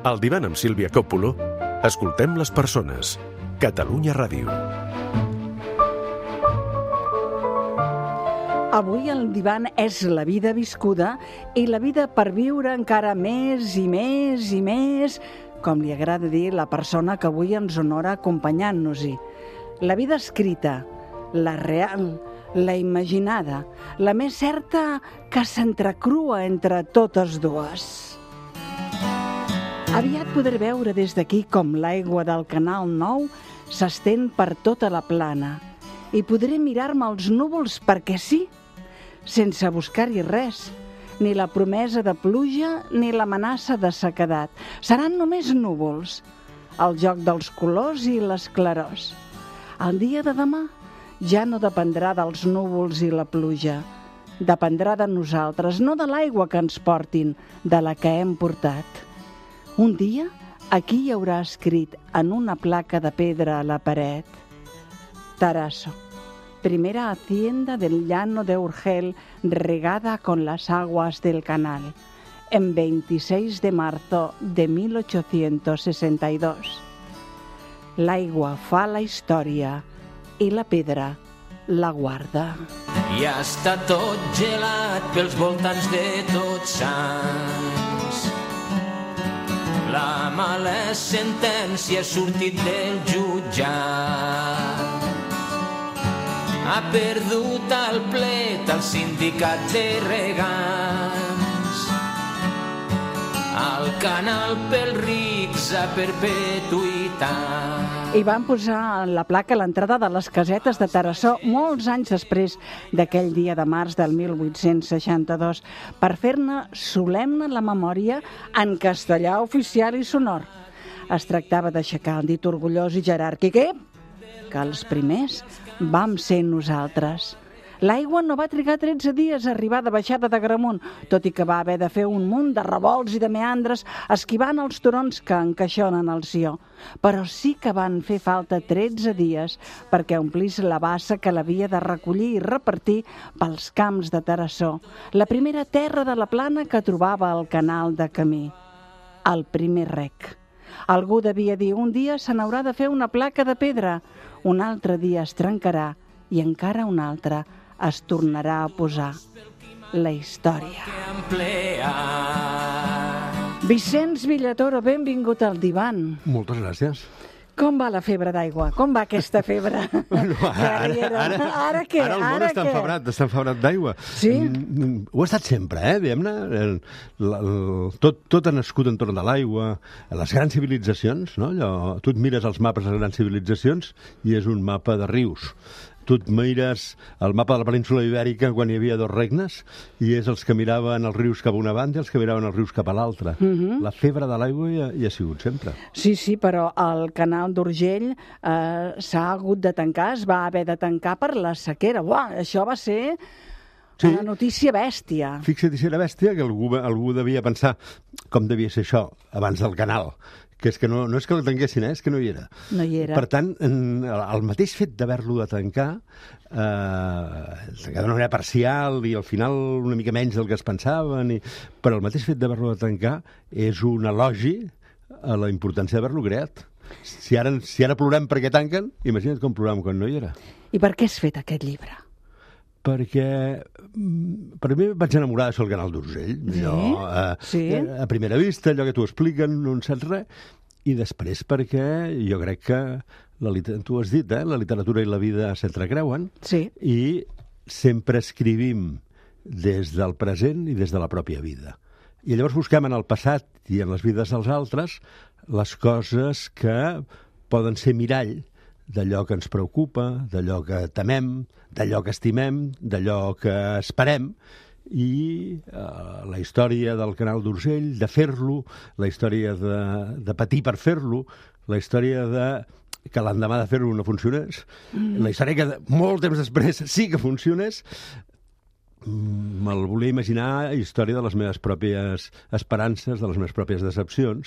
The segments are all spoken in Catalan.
Al divan amb Sílvia Coppolo, escoltem les persones. Catalunya Ràdio. Avui el divan és la vida viscuda i la vida per viure encara més i més i més, com li agrada dir la persona que avui ens honora acompanyant-nos-hi. La vida escrita, la real, la imaginada, la més certa que s'entrecrua entre totes dues. Aviat podré veure des d'aquí com l'aigua del Canal 9 s'estén per tota la plana i podré mirar-me els núvols perquè sí, sense buscar-hi res, ni la promesa de pluja ni l'amenaça de sequedat. Seran només núvols, el joc dels colors i les clarors. El dia de demà ja no dependrà dels núvols i la pluja. Dependrà de nosaltres, no de l'aigua que ens portin, de la que hem portat. Un dia, aquí hi haurà escrit en una placa de pedra a la paret: Tarasso, primera hacienda del llano de Urgel regada con las aguas del canal, en 26 de marzo de 1862. L'aigua fa la història i la pedra la guarda. I està tot gelat pels voltants de Tots Sants. La mala sentència ha sortit del jutjat. Ha perdut el plet al sindicat de regants. El canal pels rics a perpetuïtat. I van posar la placa a l'entrada de les casetes de Tarasso molts anys després d'aquell dia de març del 1862 per fer-ne solemne la memòria en castellà oficial i sonor. Es tractava d'aixecar el dit orgullós i jeràrquic que els primers vam ser nosaltres. L'aigua no va trigar 13 dies a arribar de baixada d'Agramunt, tot i que va haver de fer un munt de revolts i de meandres esquivant els turons que encaixonen el Sió. Però sí que van fer falta 13 dies perquè omplís la bassa que l'havia de recollir i repartir pels camps de Tarasso, la primera terra de la plana que trobava el canal de camí. El primer rec. Algú devia dir: un dia se n'haurà de fer una placa de pedra, un altre dia es trencarà i encara un altre es tornarà a posar. La història. Vicenç Villatoro, benvingut al divan. Moltes gràcies. Com va la febre d'aigua? Com va aquesta febre? Ara què? Ara el món està enfebrat d'aigua. Sí? Ho ha estat sempre, diguem-ne. Tot ha nascut entorn de l'aigua. Les grans civilitzacions, no? Tu et mires els mapes de les grans civilitzacions i és un mapa de rius. Tu et mires el mapa de la península ibèrica quan hi havia dos regnes i és els que miraven els rius cap a una banda i els que miraven els rius cap a l'altra. La febre de l'aigua hi ha sigut sempre. Sí, però el canal d'Urgell s'ha hagut de tancar, es va haver de tancar per la sequera. Uah, això va ser una notícia bèstia. Fixa't si era bèstia, que algú devia pensar com devia ser això abans del canal. Que és que no és que el tanquessin, és que no hi era. No hi era. Per tant, el mateix fet d'haver-lo de tancar d'una manera parcial i al final una mica menys del que es pensaven, però el mateix fet d'haver-lo de tancar és un elogi a la importància d'haver-lo creat. Si ara plorem perquè tanquen, imagina't com ploràvem quan no hi era. I per què has fet aquest llibre? Perquè per mi vaig enamorar d'això el canal d'Urgell. Sí? A primera vista, allò que t'ho expliquen, no en saps res, i després perquè jo crec que, tu has dit, la literatura i la vida s'entrecreuen, i sempre escrivim des del present i des de la pròpia vida. I llavors busquem en el passat i en les vides dels altres les coses que poden ser mirall d'allò que ens preocupa, d'allò que temem, d'allò que estimem, d'allò que esperem, i la història del canal d'Urgell, de fer-lo, la història de patir per fer-lo, la història que l'endemà de fer-lo no funcionés, la història que molt temps després sí que funcionés. Me'l volia imaginar història de les meves pròpies esperances, de les meves pròpies decepcions,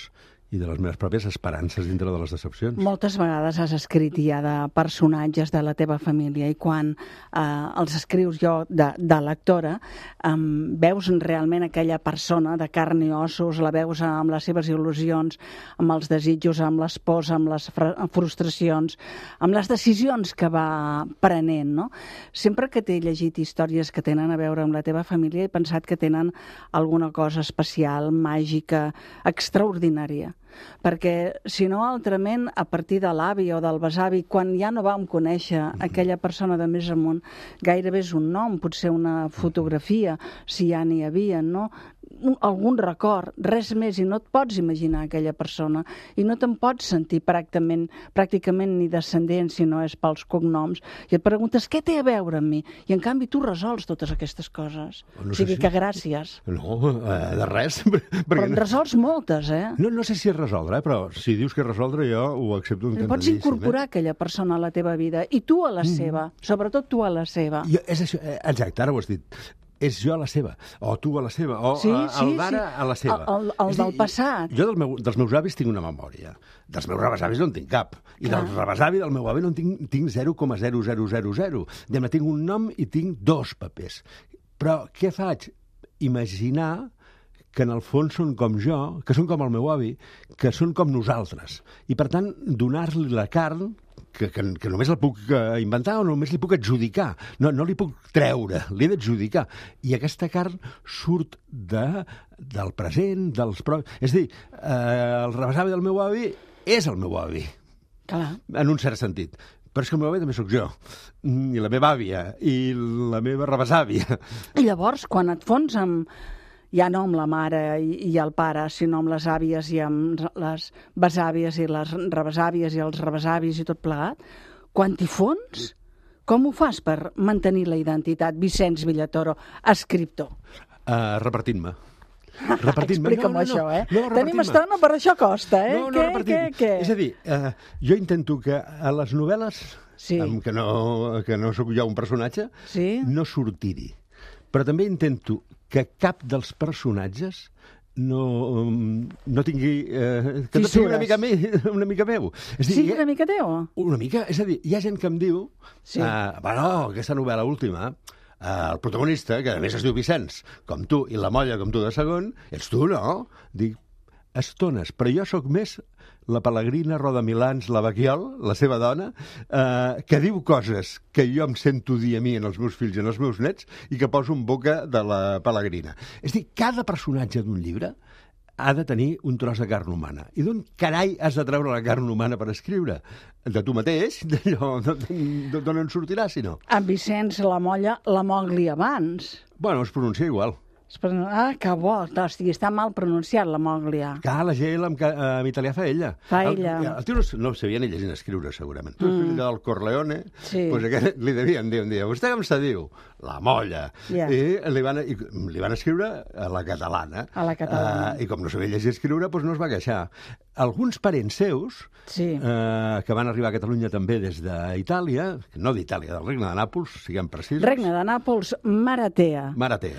i de les meves pròpies esperances dintre de les decepcions. Moltes vegades has escrit ja de personatges de la teva família i quan els escrius jo de lectora, veus realment aquella persona de carn i ossos, la veus amb les seves il·lusions, amb els desitjos, amb les pors, amb les frustracions, amb les decisions que va prenent, no? Sempre que t'he llegit històries que tenen a veure amb la teva família he pensat que tenen alguna cosa especial, màgica, extraordinària. Perquè, si no, altrament, a partir de l'avi o del besavi, quan ja no vam conèixer aquella persona de més amunt, gairebé és un nom, potser una fotografia, si ja n'hi havia, no? Algun record, res més, i no et pots imaginar aquella persona, i no te'n pots sentir pràcticament ni descendent, si no és pels cognoms, i et preguntes què té a veure amb mi, i en canvi tu resols totes aquestes coses. No o sigui que gràcies. No, de res. Però en resols moltes, No sé si és resoldre, però si dius que és resoldre jo ho accepto encantadíssim. Pots incorporar aquella persona a la teva vida, i tu a la seva, sobretot tu a la seva. És això, exacte, ara ho has dit. És jo a la seva, o tu a la seva, o el d'ara a la seva. El del passat. Jo dels meus avis tinc una memòria. Dels meus rebesavis no en tinc cap. I del rebesavi del meu avi no en tinc 0,0000. Tinc un nom i tinc 2 papers. Però què faig? Imaginar que en el fons són com jo, que són com el meu avi, que són com nosaltres. I, per tant, donar-li la carn que només la puc inventar o només li puc adjudicar. No li puc treure, l'he d'adjudicar. I aquesta carn surt del present, dels propis... És a dir, el rebesavi del meu avi és el meu avi. Clar. En un cert sentit. Però és que el meu avi també sóc jo. I la meva àvia, i la meva rebesàvia. I llavors, quan et fons amb... ja no amb la mare i el pare, sinó amb les àvies i amb les besàvies i les rebesàvies i els rebesavis i tot plegat, quan t'hi fons, com ho fas per mantenir la identitat? Vicenç Villatoro, escriptor. Repartint-me. Explica'm això, Tenim estona, però això costa, No, repartint. Què? És a dir, jo intento que a les novel·les, que no sóc jo un personatge, no sortir-hi. Però també intento que cap dels personatges no tingui... que tot sigui una mica meu. Sí, una mica teu? Una mica. És a dir, hi ha gent que em diu... aquesta novel·la última, el protagonista, que a més es diu Vicenç, com tu, i la Molla, com tu de segon, ets tu, no? Dic, estones, però jo sóc més la Pelegrina Rodamilans, la Baquiol, la seva dona, que diu coses que jo em sento dir a mi en els meus fills i en els meus nets i que poso en boca de la Pelegrina. És a dir, cada personatge d'un llibre ha de tenir un tros de carn humana. I d'on carai has de treure la carn humana per escriure? De tu mateix? D'on en sortirà, si no? En Vicenç, la Molla, la Mogli abans. Bueno, es pronuncia igual. Que bo, hòstia, està mal pronunciat la Moglia. Clar, la G en italià fa ella. Fa ella. El tio no sabia ni llegir ni escriure, segurament. Tu ets fill del Corleone, doncs li devien dir un dia, vostè com se diu? La Molla. I li van escriure a la catalana. A la catalana. I com no sabia llegir i escriure, doncs no es va queixar. Alguns parents seus, que van arribar a Catalunya també des d'Itàlia, no d'Itàlia, del Regne de Nàpols, siguem precisos. Regne de Nàpols, Maratea.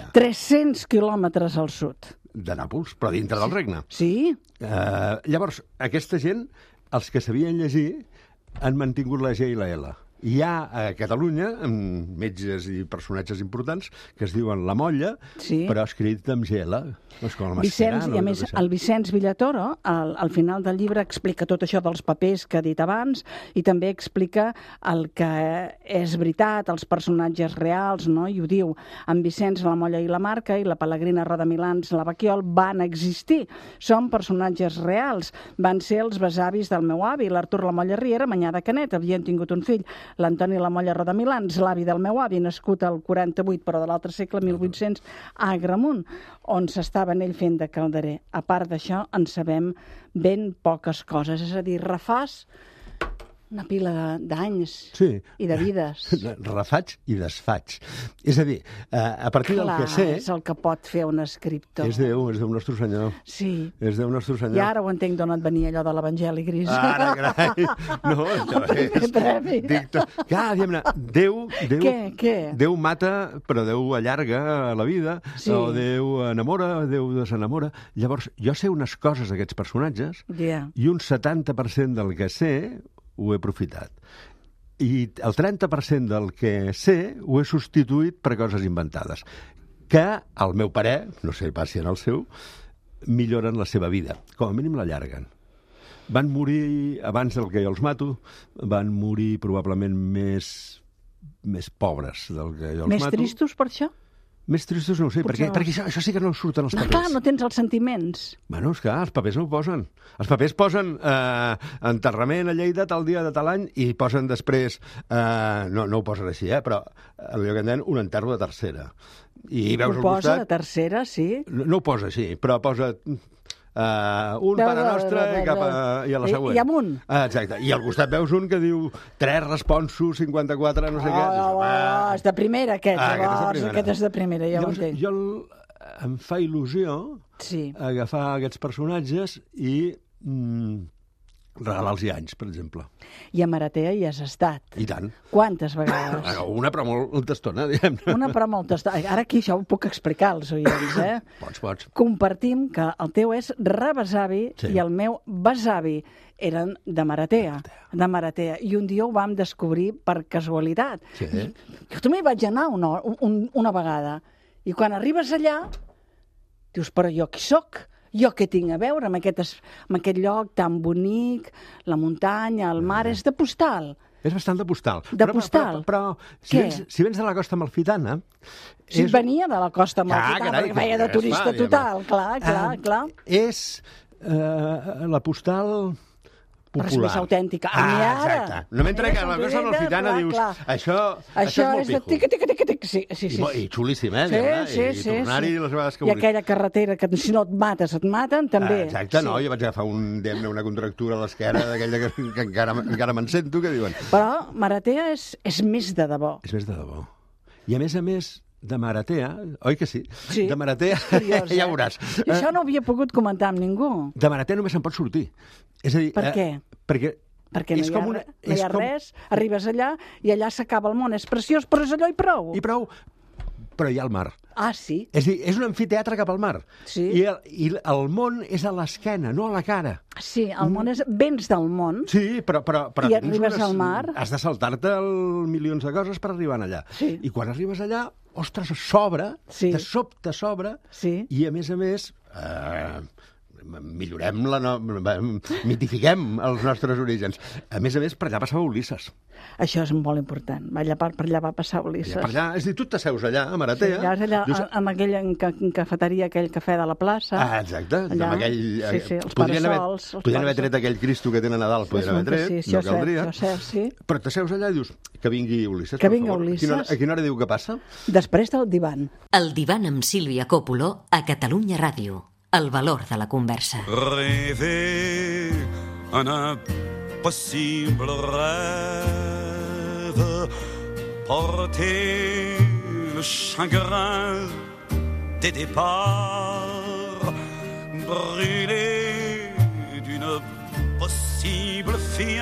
300 quilòmetres al sud. De Nàpols, però dintre del regne. Sí. Llavors, aquesta gent, els que sabien llegir, han mantingut la G i la L. Hi ha a Catalunya metges i personatges importants que es diuen La Molla, però escrit amb GL. Vicenç, i a més, el Vicenç Villatoro, al final del llibre, explica tot això dels papers que ha dit abans i també explica el que és veritat, els personatges reals, no? I ho diu, en Vicenç, la Molla i la Marca i la Pelegrina Rodamilans, la Baquiol, van existir. Són personatges reals. Van ser els besavis del meu avi, l'Artur La Molla Riera, Manyà de Canet, havien tingut un fill, l'Antoni La Molla Rodamilans, l'avi del meu avi, nascut al 48, però de l'altre segle, 1800, a Agramunt, on s'estava ell fent de calderer. A part d'això, en sabem ben poques coses. És a dir, refàs Una pila d'anys i de vides. Refaig i desfaig. És a dir, a partir del que sé... és el que pot fer un escriptor. És Déu nostre Senyor. Sí. És Déu nostre Senyor. I ara ho entenc d'on et venia allò de l'Evangeli Gris. Ara, carai. No, això és... Clar, diguem-ne, Déu... Què? Déu mata, però Déu allarga la vida, o Déu enamora, Déu desenamora. Llavors, jo sé unes coses d'aquests personatges i un 70% del que sé ho he aprofitat. I el 30% del que sé ho he substituït per coses inventades, que, al meu parer, no sé pas si en el seu, milloren la seva vida. Com a mínim l'allarguen. Van morir abans del que jo els mato, van morir probablement més pobres del que jo els mato. Més tristos per això? Més tristos no ho sé, perquè això sí que no surten els papers. No, clar, no tens els sentiments. Bueno, és clar, els papers no ho posen. Els papers posen enterrament a Lleida tal dia de tal any i posen després, no ho posen així, però allò que en deien un enterro de tercera. I veus al costat... Ho posa de tercera, sí. No ho posa així, però posa... un Pare Nostre i a la següent. I amunt. Exacte. I al costat veus un que diu 3 responsos, 54, no sé què. És de primera, aquest. Aquest és de primera, ja ho entenc. Jo em fa il·lusió agafar aquests personatges i regalar-los anys, per exemple. I a Maratea hi has estat. I tant. Quantes vegades? Una, però molta estona, diguem-ne. Una, però molta estona. Ara aquí això ho puc explicar als oients, Pots. Compartim que el teu és rebesavi i el meu besavi eren de Maratea. I un dia ho vam descobrir per casualitat. Jo també hi vaig anar una vegada. I quan arribes allà, dius, però jo qui soc? Jo què tinc a veure amb aquest lloc tan bonic, la muntanya, el mar, és de postal. És bastant de postal. Però si vens de la Costa Amalfitana... Si venia de la Costa Amalfitana, perquè feia de turista total, clar. És la postal... popular. Però és més autèntica. Exacte. No mentre que a la Costa Amalfitana dius, això és molt pijo. Tic. Sí. I xulíssim, I tornar-hi les vegades que vulguis. I aquella carretera que si no et mates, et maten, també. Exacte, no? Jo vaig agafar una contractura a l'esquerra d'aquella que encara me'n sento, que diuen... Però Maratea és més de debò. És més de debò. I a més, de Maratea, oi que sí? Sí. De Maratea, curiós, ja veuràs. I això no havia pogut comentar amb ningú. De Maratea només se'n pot sortir. És a dir... Per què? Perquè no hi ha res, arribes allà i allà s'acaba el món. És preciós, però és allò i prou. Però hi ha el mar. Ah, sí? És a dir, és un amfiteatre cap al mar. Sí. I el món és a l'esquena, no a la cara. Sí, el món és... Vens del món. Sí, però i arribes al mar. Has de saltar-te milions de coses per arribar allà. Sí. I quan arribes allà, ostres, s'obre, de sobte s'obre, i a més, mitifiquem els nostres orígens. A més, per allà passava Ulisses. Això és molt important. Per allà va passar Ulisses. Per allà, és a dir, tu t'asseus allà, a Maratea... Sí, allà, amb aquella cafeteria, aquell cafè de la plaça. Exacte. Allà, amb aquell... els parasols. Podrien haver tret aquell Cristo que tenen a dalt, podrien haver tret, no caldria. Sí. Però t'asseus allà i dius, que vingui Ulisses, per favor. A quina hora diu que passa? Després del divan. El divan amb Sílvia Coppolo a Catalunya Ràdio. El valor de la conversa. Rêver un impossible rêve, porter le chagrin des départs, brûler d'une possible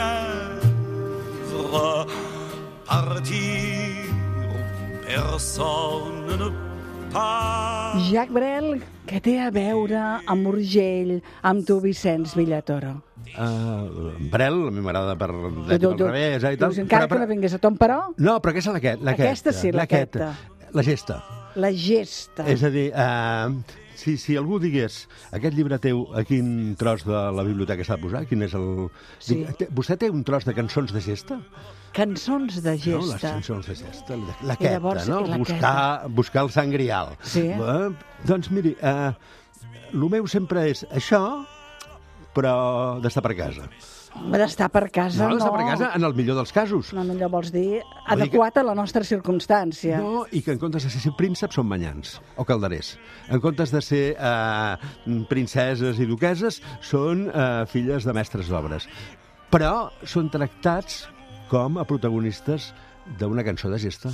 fièvre, partir où personne ne Jacques Brel, què té a veure amb Urgell, amb tu, Vicenç Villatoro? Brel, a mi m'agrada per l'ètica al revés i tal. Encara que no vingués a Tom Peró? No, però aquesta és aquesta sí, aquesta. La gesta. La gesta. És a dir, si algú digués aquest llibre teu, a quin tros de la biblioteca s'ha de posar? Quin és el... Sí. Vostè té un tros de cançons de gesta? Cançons de gesta. No, les cançons de gesta. Laqueta, no? Buscar el sant grial. Sí. Doncs miri, el meu sempre és això, però d'estar per casa. D'estar per casa, no. D'estar per casa, en el millor dels casos. No, millor vols dir adequat a la nostra circumstància. No, i que en comptes de ser prínceps són manyans, o calderers. En comptes de ser princeses i duqueses, són filles de mestres d'obres. però són tractats com a protagonistes d'una cançó de gesta.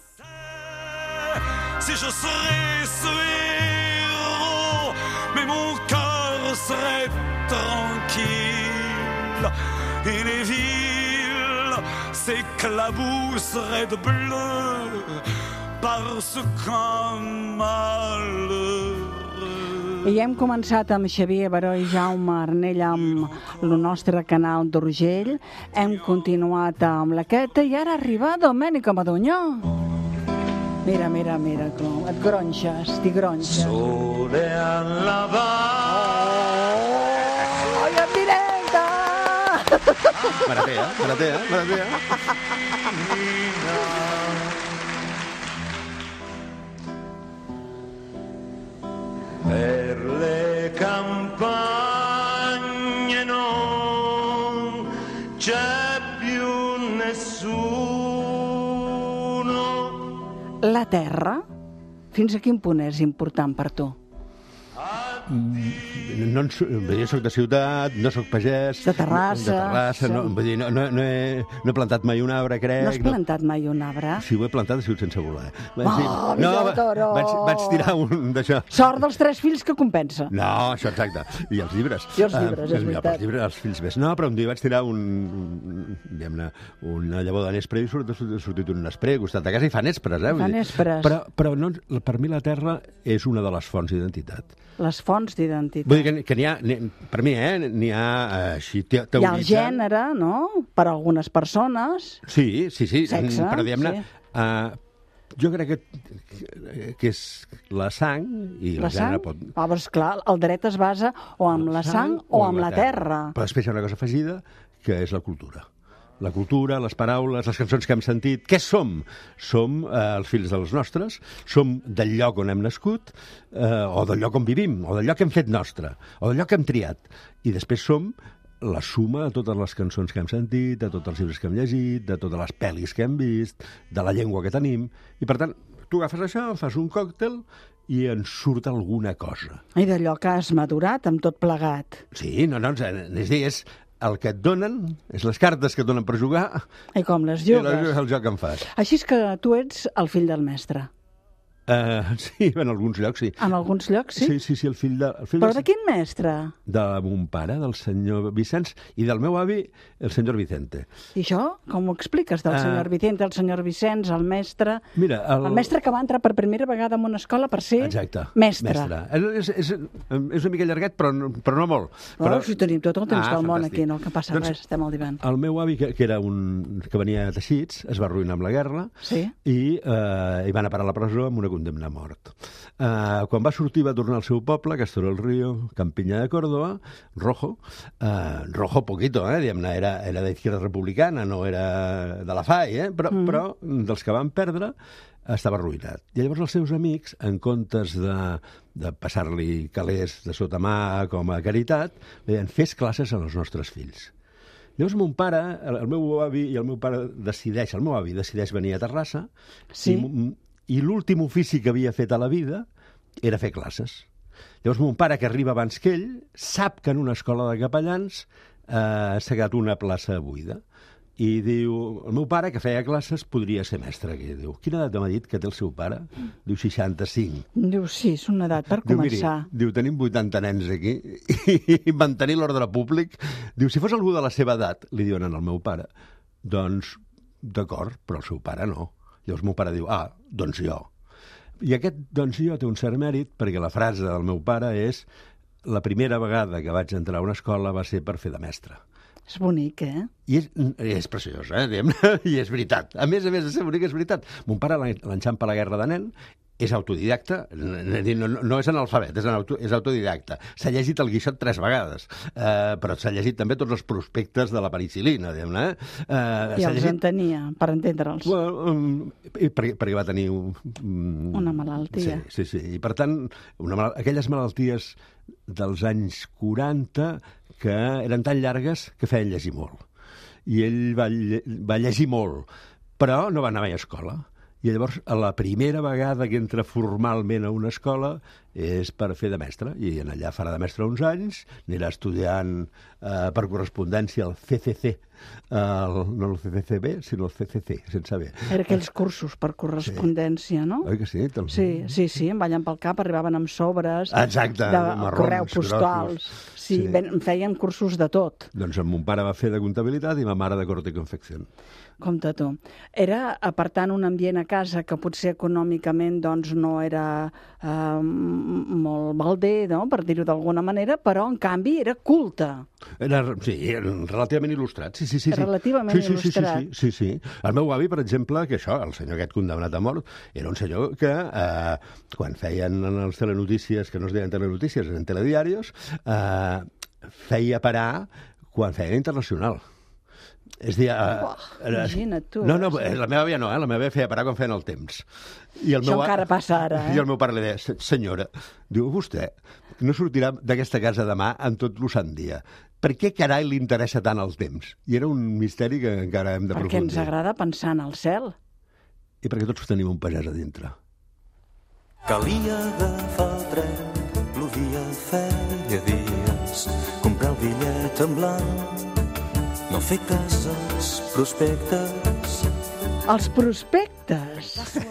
Si je serais ce héros, mais mon cœur serait tranquille, et les villes s'éclabousseraient de bleu, parce qu'un malheureux. I hem començat amb Xavier Baró i Jaume Arnell amb el nostre canal d'Urgell, hem continuat amb la Queta i ara arriba Domènico Modugno. Mira, com et gronxes, t'hi gronxes. Sole alla Oi, en directe! Maratea. Per le campagne non c'è più nessuno. La terra, fins a quin punt és important per tu? Jo soc de ciutat, no soc pagès. De Terrassa. No, vull dir, no he plantat mai un arbre, crec. No has plantat mai un arbre? Si ho he plantat ha sigut sense voler. Toro! Vaig tirar un d'això. Sort dels 3 fills que compensa. No, això exacte. I els llibres. És veritat. Els llibres, els fills més. No, però un dia vaig tirar una llavor de nespre i ha sortit un nesprer al costat de casa i fa nespres, Fa nespres. Però no, per mi la terra és una de les fonts d'identitat. Les fonts d'identitat. Vull dir que n'hi ha, per mi, n'hi ha així teoritzant. Hi ha el gènere, no?, per a algunes persones. Sí. Sexe, però diguem-ne, sí. Jo crec que és la sang i la el gènere sang? pot... Però esclar, el dret es basa o amb la sang o amb la terra. Però després hi ha una cosa afegida, que és la cultura. La cultura, les paraules, les cançons que hem sentit. Què som? Som els fills dels nostres, som del lloc on hem nascut, o del lloc on vivim, o del lloc que hem fet nostre, o del lloc que hem triat. I després som la suma de totes les cançons que hem sentit, de tots els llibres que hem llegit, de totes les pel·lis que hem vist, de la llengua que tenim. I, per tant, tu agafes això, fas un còctel i en surt alguna cosa. I d'allò que has madurat amb tot plegat. Sí, és a dir, és el que et donen, és les cartes que et donen per jugar, I com les jugues. i el joc que en fas. Així és que tu ets el fill del mestre. Sí, en alguns llocs, sí. En alguns llocs, sí? Sí, el fill de... Però de quin mestre? De mon pare, del senyor Vicenç, i del meu avi, el senyor Vicente. I això, com ho expliques, del senyor Vicente, el senyor Vicenç, el mestre... Mira, el mestre que va entrar per primera vegada en una escola per ser mestre. És una mica llarguet, però no molt. Però si tenim tot el temps del món aquí, no que passa res, estem al diván. El meu avi, que era que venia de teixits, es va arruïnar amb la guerra i van a parar a la presó amb una condemna a mort. Quan va sortir va tornar al seu poble, Castro del Río, Campiña de Córdoba, Rojo poquito, diguem-ne, era d'izquierda republicana, no era de la FAI, però dels que van perdre estava arruïnat. I llavors els seus amics, en comptes de passar-li calés de sota mà com a caritat, li deien, fes classes als nostres fills. Llavors mon pare, el meu avi decideix venir a Terrassa i l'últim ofici que havia fet a la vida era fer classes. Llavors mon pare, que arriba abans que ell, sap que en una escola de capellans s'ha quedat una plaça buida. I diu, el meu pare, que feia classes, podria ser mestre aquí. Diu, quina edat m'ha dit que té el seu pare? Diu, 65. Diu, sí, és una edat per començar. Diu, tenim 80 nens aquí i mantenir l'ordre públic. Diu, si fos algú de la seva edat, li diuen al meu pare, doncs, d'acord, però el seu pare no. Llavors el meu pare diu, doncs jo. I aquest doncs jo té un cert mèrit perquè la frase del meu pare és la primera vegada que vaig entrar a una escola va ser per fer de mestre. És bonic, I és preciós, I és veritat. A més de ser bonic, és veritat. Mon pare l'enxampa a la guerra de nen, és autodidacta, no és analfabet, és autodidacta. S'ha llegit el Guixot 3 vegades, però s'ha llegit també tots els prospectes de la penicil·lina, diguem-ne. I els entenia, per entendre'ls. Perquè va tenir una malaltia. Sí. I per tant, aquelles malalties dels anys 40 que eren tan llargues que feien llegir molt. I ell va llegir molt, però no va anar mai a escola. I llavors, a la primera vegada que entra formalment a una escola és per fer de mestre, i en allà farà de mestre uns anys, anirà estudiant per correspondència al CCC, no el CCCB, sinó el CCC, sense B. Era aquells cursos per correspondència, no? Oi que sí? Sí, em ballen pel cap, arribaven amb sobres, exacte, de marrons, correu postals, sí. Feien cursos de tot. Doncs mon pare va fer de comptabilitat i ma mare de corte i confecció. Compte tu. Era, per tant, un ambient a casa que potser econòmicament doncs, no era molt balder, no? Per dir-ho d'alguna manera, però, en canvi, era culte. Era relativament il·lustrat, sí. Relativament il·lustrat. Sí. El meu avi, per exemple, que això, el senyor aquest condemnat a mort, era un senyor que, quan feien en les telenotícies, que no es deien telenotícies, eren telediaris, feia parar quan feien internacional. És dir... imagina't tu. No, la meva àvia no, la meva àvia feia parar quan feien el temps. Això encara passa ara, I el meu pare li deia, senyora, diu, vostè no sortirà d'aquesta casa demà en tot lo sant dia. Per què carai li interessa tant el temps? I era un misteri que encara hem de aprofundir. Perquè ens agrada pensar en el cel. I perquè tots tenim un pagès a dintre. Calia agafar el tren, plovia, feia dies, comprar el bitllet en blanc, no fer cas als prospectes. Els prospectes?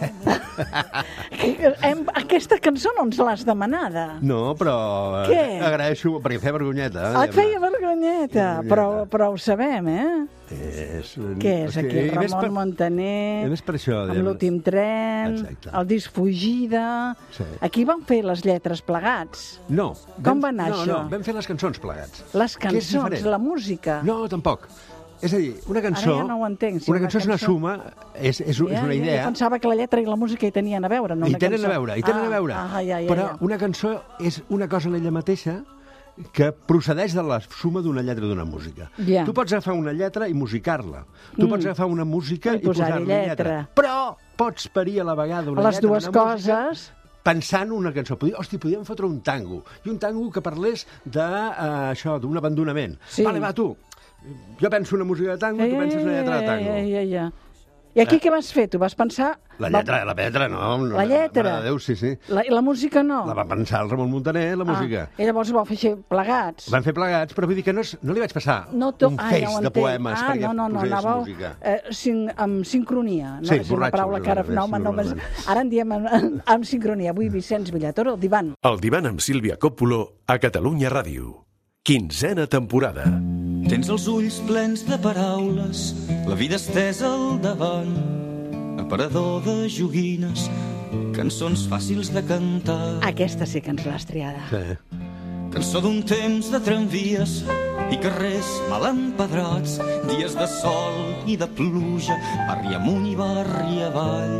Aquesta cançó no ens l'has demanada. No, però agraeixo, perquè feia vergonyeta. Et feia vergonyeta, però ho sabem, Què és aquí? Ramon Montaner, amb l'últim tren, el disc Fugida... Aquí van fer les lletres plegats. No. Com va anar això? No, vam fer les cançons plegats. Les cançons, la música? No, tampoc. És a dir, una cançó... Ara ja no ho entenc. Una cançó és una suma, és una idea... Jo pensava que la lletra i la música hi tenien a veure, no una cançó. Hi tenen a veure. Però una cançó és una cosa en ella mateixa que procedeix de la suma d'una lletra d'una música. Tu pots agafar una lletra i musicar-la. Tu pots agafar una música i posar-li lletra. Però pots parir a la vegada una lletra d'una música... Les dues coses... pensant una cançó. Podríem fotre un tango. I un tango que parlés d'un abandonament. Vale, va, tu. Jo penso una música de tango, tu penses una lletra de tango. I aquí què vas fer? Tu vas pensar... La lletra no. La lletra? Mare de Déu, sí. La música no? La va pensar el Ramon Montaner, la música. I llavors ho vau fer plegats? Van fer plegats, però vull dir que no li vaig passar un feix de poemes perquè posés música. Amb sincronia. Sí, és una paraula que ara... Ara en diem amb sincronia. Avui Vicenç Villatoro, el divan. El divan amb Sílvia Coppola a Catalunya Ràdio. 15a temporada. Tens els ulls plens de paraules, la vida estesa al davant, aparador de joguines, cançons fàcils de cantar. Aquesta sí que ens l'has triada. Sí. Cançó d'un temps de tramvies i carrers mal empedrats, dies de sol i de pluja, barri amunt i barri avall.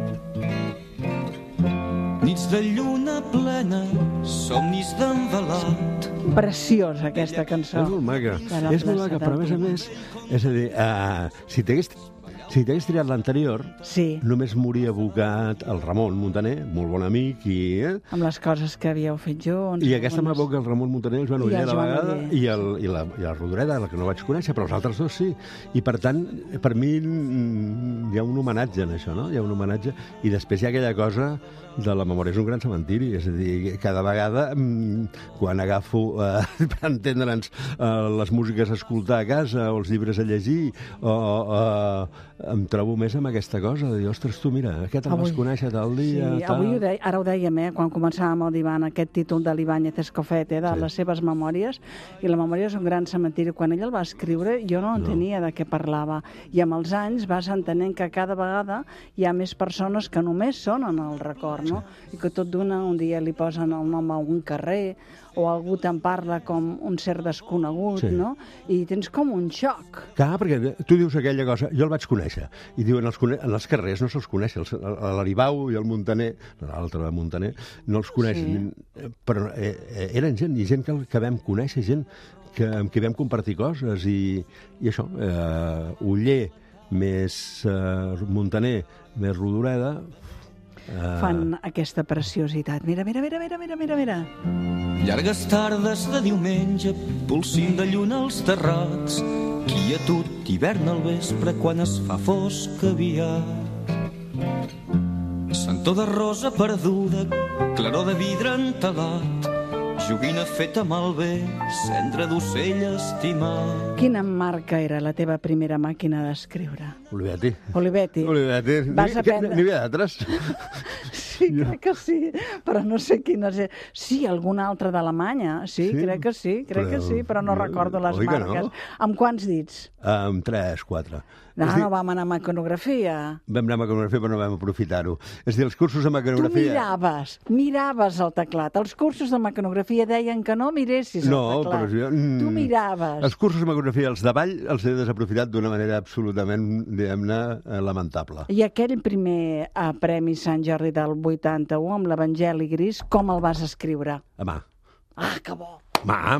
Nits de lluna plena, somnis d'envelat. Preciosa, aquesta cançó. És molt maca. És molt maca, però a més, és a dir, si t'hagués triat l'anterior, només m'hauria evocat el Ramon Montaner, molt bon amic, amb les coses que havíeu fet junts. I aquesta m'evoca el Ramon Montaner, el Joan Oller a la vegada, i la Rodoreda, la que no vaig conèixer, però els altres dos sí. I per tant, per mi hi ha un homenatge en això, no? Hi ha un homenatge, i després hi ha aquella cosa de la memòria és un gran cementiri, és a dir, cada vegada quan agafo per entendre'ns les músiques a escoltar a casa o els llibres a llegir em trobo més amb aquesta cosa de dir, ostres, tu mira, aquest el vas conèixer tal dia, ara ho dèiem, quan començàvem el divan, aquest títol de l'Ibáñez Escofet, de les seves memòries, i la memòria és un gran cementiri. Quan ell el va escriure jo no entenia de què parlava, i amb els anys vas entenent que cada vegada hi ha més persones que només són en el record, no? I que tot d'una un dia li posen el nom a un carrer o algú te'n parla com un cert desconegut, no? I tens com un xoc. Clar, perquè tu dius aquella cosa, jo el vaig conèixer, i diuen, en els carrers no se'ls coneix, l'Aribau i el Montaner, l'altre Montaner, no els coneix, però eren gent que vam conèixer, gent amb qui vam compartir coses, i això, Oller més Montaner més Rodoreda, fan aquesta preciositat. Mira. Llargues tardes de diumenge, polsim de lluna als terrats, quietud, hivern al vespre quan es fa fosc aviat. Sentor de rosa perduda, claror de vidre entelat, joguina feta malbé, cendra d'ocell estimat. Quina marca era la teva primera màquina d'escriure? Olivetti. Olivetti. Vas aprendre... N'hi havia d'altres? Sí, crec que sí, però no sé quines... Sí, alguna altra d'Alemanya, sí, crec que sí, però no recordo les marques. No. Amb quants dits? Amb 3, 4. No vam anar a mecanografia. Vam anar a mecanografia, però no vam aprofitar-ho. És a dir, els cursos de mecanografia... Tu miraves el teclat. Els cursos de mecanografia deien que no miressis el teclat. Però jo... Tu miraves. Els cursos de mecanografia, els de ball, els he desaprofitat d'una manera absolutament, diguem-ne, lamentable. I aquell primer Premi Sant Jordi del 81 amb l'Evangeli Gris, com el vas escriure? A mà. Ah, que bo! Mà.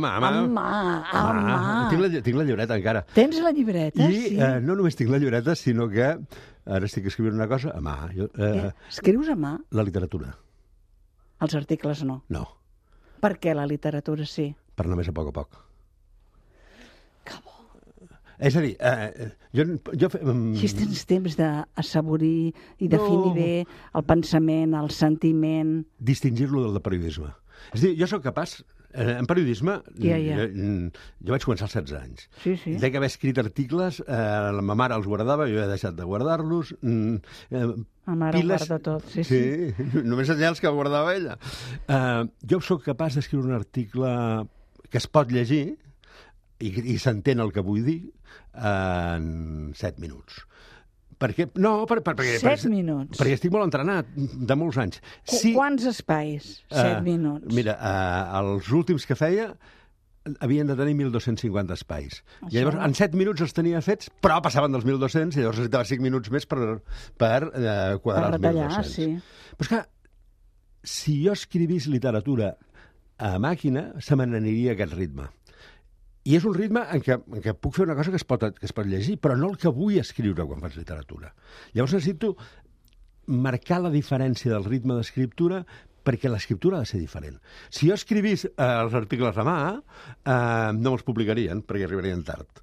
Tinc la llibreta encara. Tens la llibreta? I sí. No només tinc la llibreta, sinó que ara estic escrivint una cosa a mà. Escrius a mà? La literatura. Els articles no? No. Per què la literatura sí? Per anar més a poc. Que bo! És a dir, Així tens temps d'assaborir i definir bé el pensament, el sentiment... Distingir-lo del periodisme. És a dir, jo sóc capaç... En periodisme, jo vaig començar als 16 anys. Sí. Dec haver escrit articles, la ma mare els guardava, jo he deixat de guardar-los. La mare guarda tot, sí. Només allà els que guardava ella. Jo sóc capaç d'escriure un article que es pot llegir i s'entén el que vull dir en 7 minuts. Perquè 7 minuts? Perquè estic molt entrenat, de molts anys. Quants espais? 7 minuts? Mira, els últims que feia havien de tenir 1.250 espais. I llavors, en 7 minuts els tenia fets, però passaven dels 1.200 i llavors necessitava 5 minuts més per quadrar els 1.200. Sí. Però és que, si jo escrivís literatura a màquina, se me n'aniria aquest ritme. I és un ritme en què puc fer una cosa que es pot llegir, però no el que vull escriure quan faig literatura. Llavors necessito marcar la diferència del ritme d'escriptura perquè l'escriptura ha de ser diferent. Si jo escrivís els articles a mà, no me'ls publicarien, perquè arribarien tard.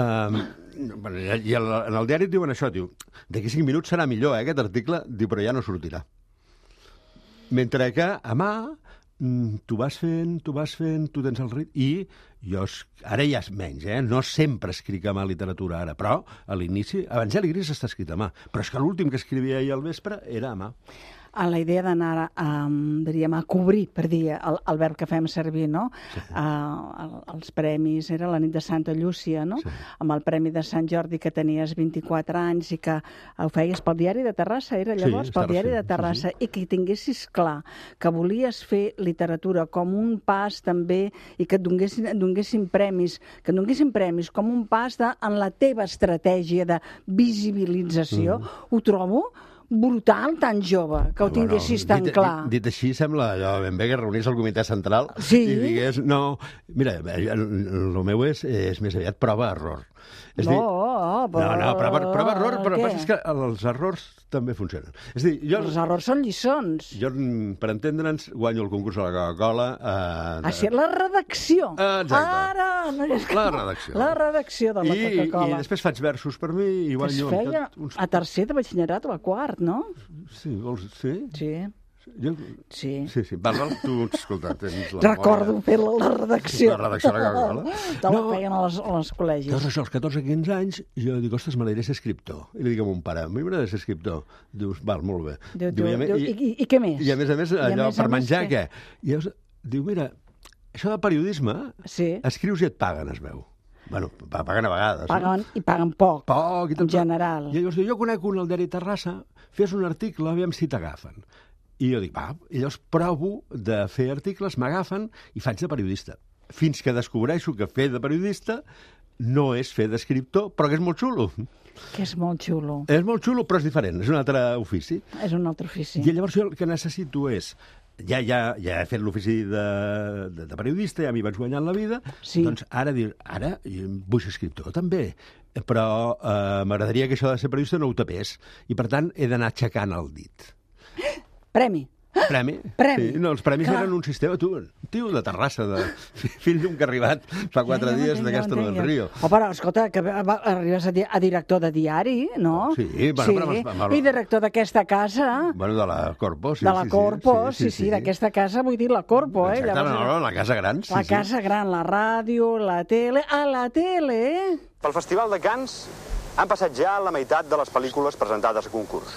I en el diari et diuen això, d'aquí 5 minuts serà millor, aquest article, però ja no sortirà. Mentre que a mà tu vas fent, tu tens el ritme, i jo, ara ja és menys, no sempre escric a mà literatura ara, però a l'inici, Evangeli Gris està escrit a mà, però és que l'últim que escrivia ahir al vespre era a mà. A la idea d'anar, diríem, a cobrir, per dir el verb que fem servir, no? Sí. Els premis, era la nit de Santa Llúcia, no? Sí. Amb el Premi de Sant Jordi, que tenies 24 anys i que ho feies pel Diari de Terrassa, era llavors, pel Diari de Terrassa, i que tinguessis clar que volies fer literatura com un pas també, i que et donessin premis com un pas en la teva estratègia de visibilització, ho trobo brutal, tan jove, que ho tinguessis tan clar. Dit així, sembla allò ben bé que reunís el comitè central i digués, no, mira, el meu és més aviat prova-error. Prova-error, però és que els errors també funcionen. És dir, els errors són lliçons. Jo, per entendre'ns, guanyo el concurs de la Coca-Cola. La redacció. Exacte. La redacció de la Coca-Cola. I després faig versos per mi i guanyo... Es feia a tercer de batxillerat o a quart, no? Sí, vols... Sí? Sí. Sí. Val, tu, escolta, tens la... Recordo fer la redacció. La redacció de la Coca-Cola. Te la feien als col·legis. Llavors, això, als 14-15 anys, jo dic, ostres, m'agradaria ser escriptor. I li dic a mon pare, a mi m'agradaria ser escriptor. Dius, val, molt bé. I què més? I a més, allò, per menjar, què? I llavors, diu, mira, això de periodisme, escrius i et paguen, es veu. Bueno, paguen a vegades. Paguen poc, en general. I llavors diu, jo conec un al diari Terrassa, fes un article, aviam si t'agafen. I jo dic, i llavors provo de fer articles, m'agafen i faig de periodista. Fins que descobreixo que fer de periodista no és fer d'escriptor, però que és molt xulo. Que és molt xulo. És molt xulo, però és diferent, és un altre ofici. És un altre ofici. I llavors jo el que necessito és... Ja he fet l'ofici de periodista, ja m'hi vaig guanyant la vida, doncs ara vull ser escriptor també, però m'agradaria que això de ser periodista no ho tapés, i per tant he d'anar aixecant el dit. Premi. Premi. Premi. Sí, no, els premis eren un sistema, un tio de Terrassa, fill d'un que ha arribat fa 4 dies d'aquesta del Rio. Però, escolta, que arribes a director de diari, no? Sí, bueno, I director d'aquesta casa. Bueno, de la Corpo, sí. De la Corpo, sí, d'aquesta casa, vull dir la Corpo, eh? Exacte, no, la Casa Gran, sí. La Casa Gran, la ràdio, la tele... A la tele, eh? Pel Festival de Cannes han passat ja la meitat de les pel·lícules presentades a concurs.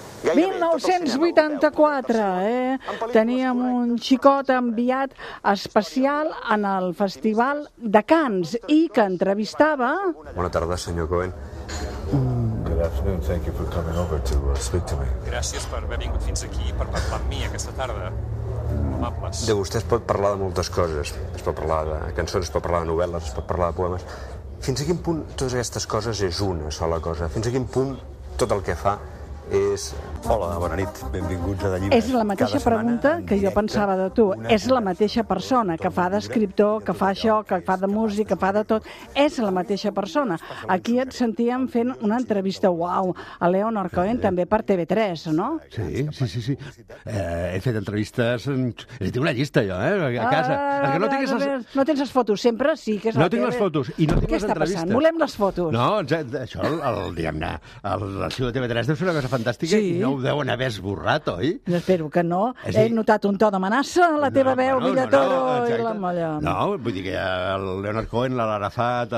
1984, Teníem un xicot enviat especial en el Festival de Cannes i que entrevistava... Bona tarda, senyor Cohen. Good afternoon, thank you for coming over to speak to me. Gràcies per haver vingut fins aquí per parlar amb mi aquesta tarda. Amables. De vostè es pot parlar de moltes coses. Es pot parlar de cançons, es pot parlar de novel·les, es pot parlar de poemes. Fins a quin punt totes aquestes coses és una sola cosa? Fins a quin punt tot el que fa és... Hola, bona nit, benvinguts a De Llibres. És la mateixa pregunta que jo pensava de tu. És la mateixa persona que fa d'escriptor, que fa això, que fa de músic, que fa de tot. És la mateixa persona. Aquí et sentíem fent una entrevista, uau, a Leonard Cohen també per TV3, no? Sí. He fet entrevistes... He tinc una llista, jo, a casa. No tens les fotos, sempre sí que és la TV. No tinc les fotos i no tinc les entrevistes. Què està passant? Volem les fotos. No, això, diguem-ne, l'arxiu de TV3 deu ser una cosa fantàstica i no ho deuen haver esborrat, oi? Espero que no. He notat un to d'amenaça, la teva veu, Villatoro i la molla. No, vull dir que el Leonard Cohen, l'Arafat,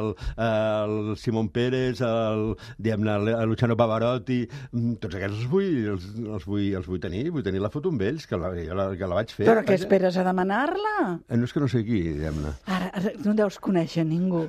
el Simón Pérez, el Luciano Pavarotti, tots aquests els vull tenir. Vull tenir la foto amb ells, que la vaig fer. Però què esperes a demanar-la? No és que no sé qui, diguem-ne. Ara no deus conèixer ningú.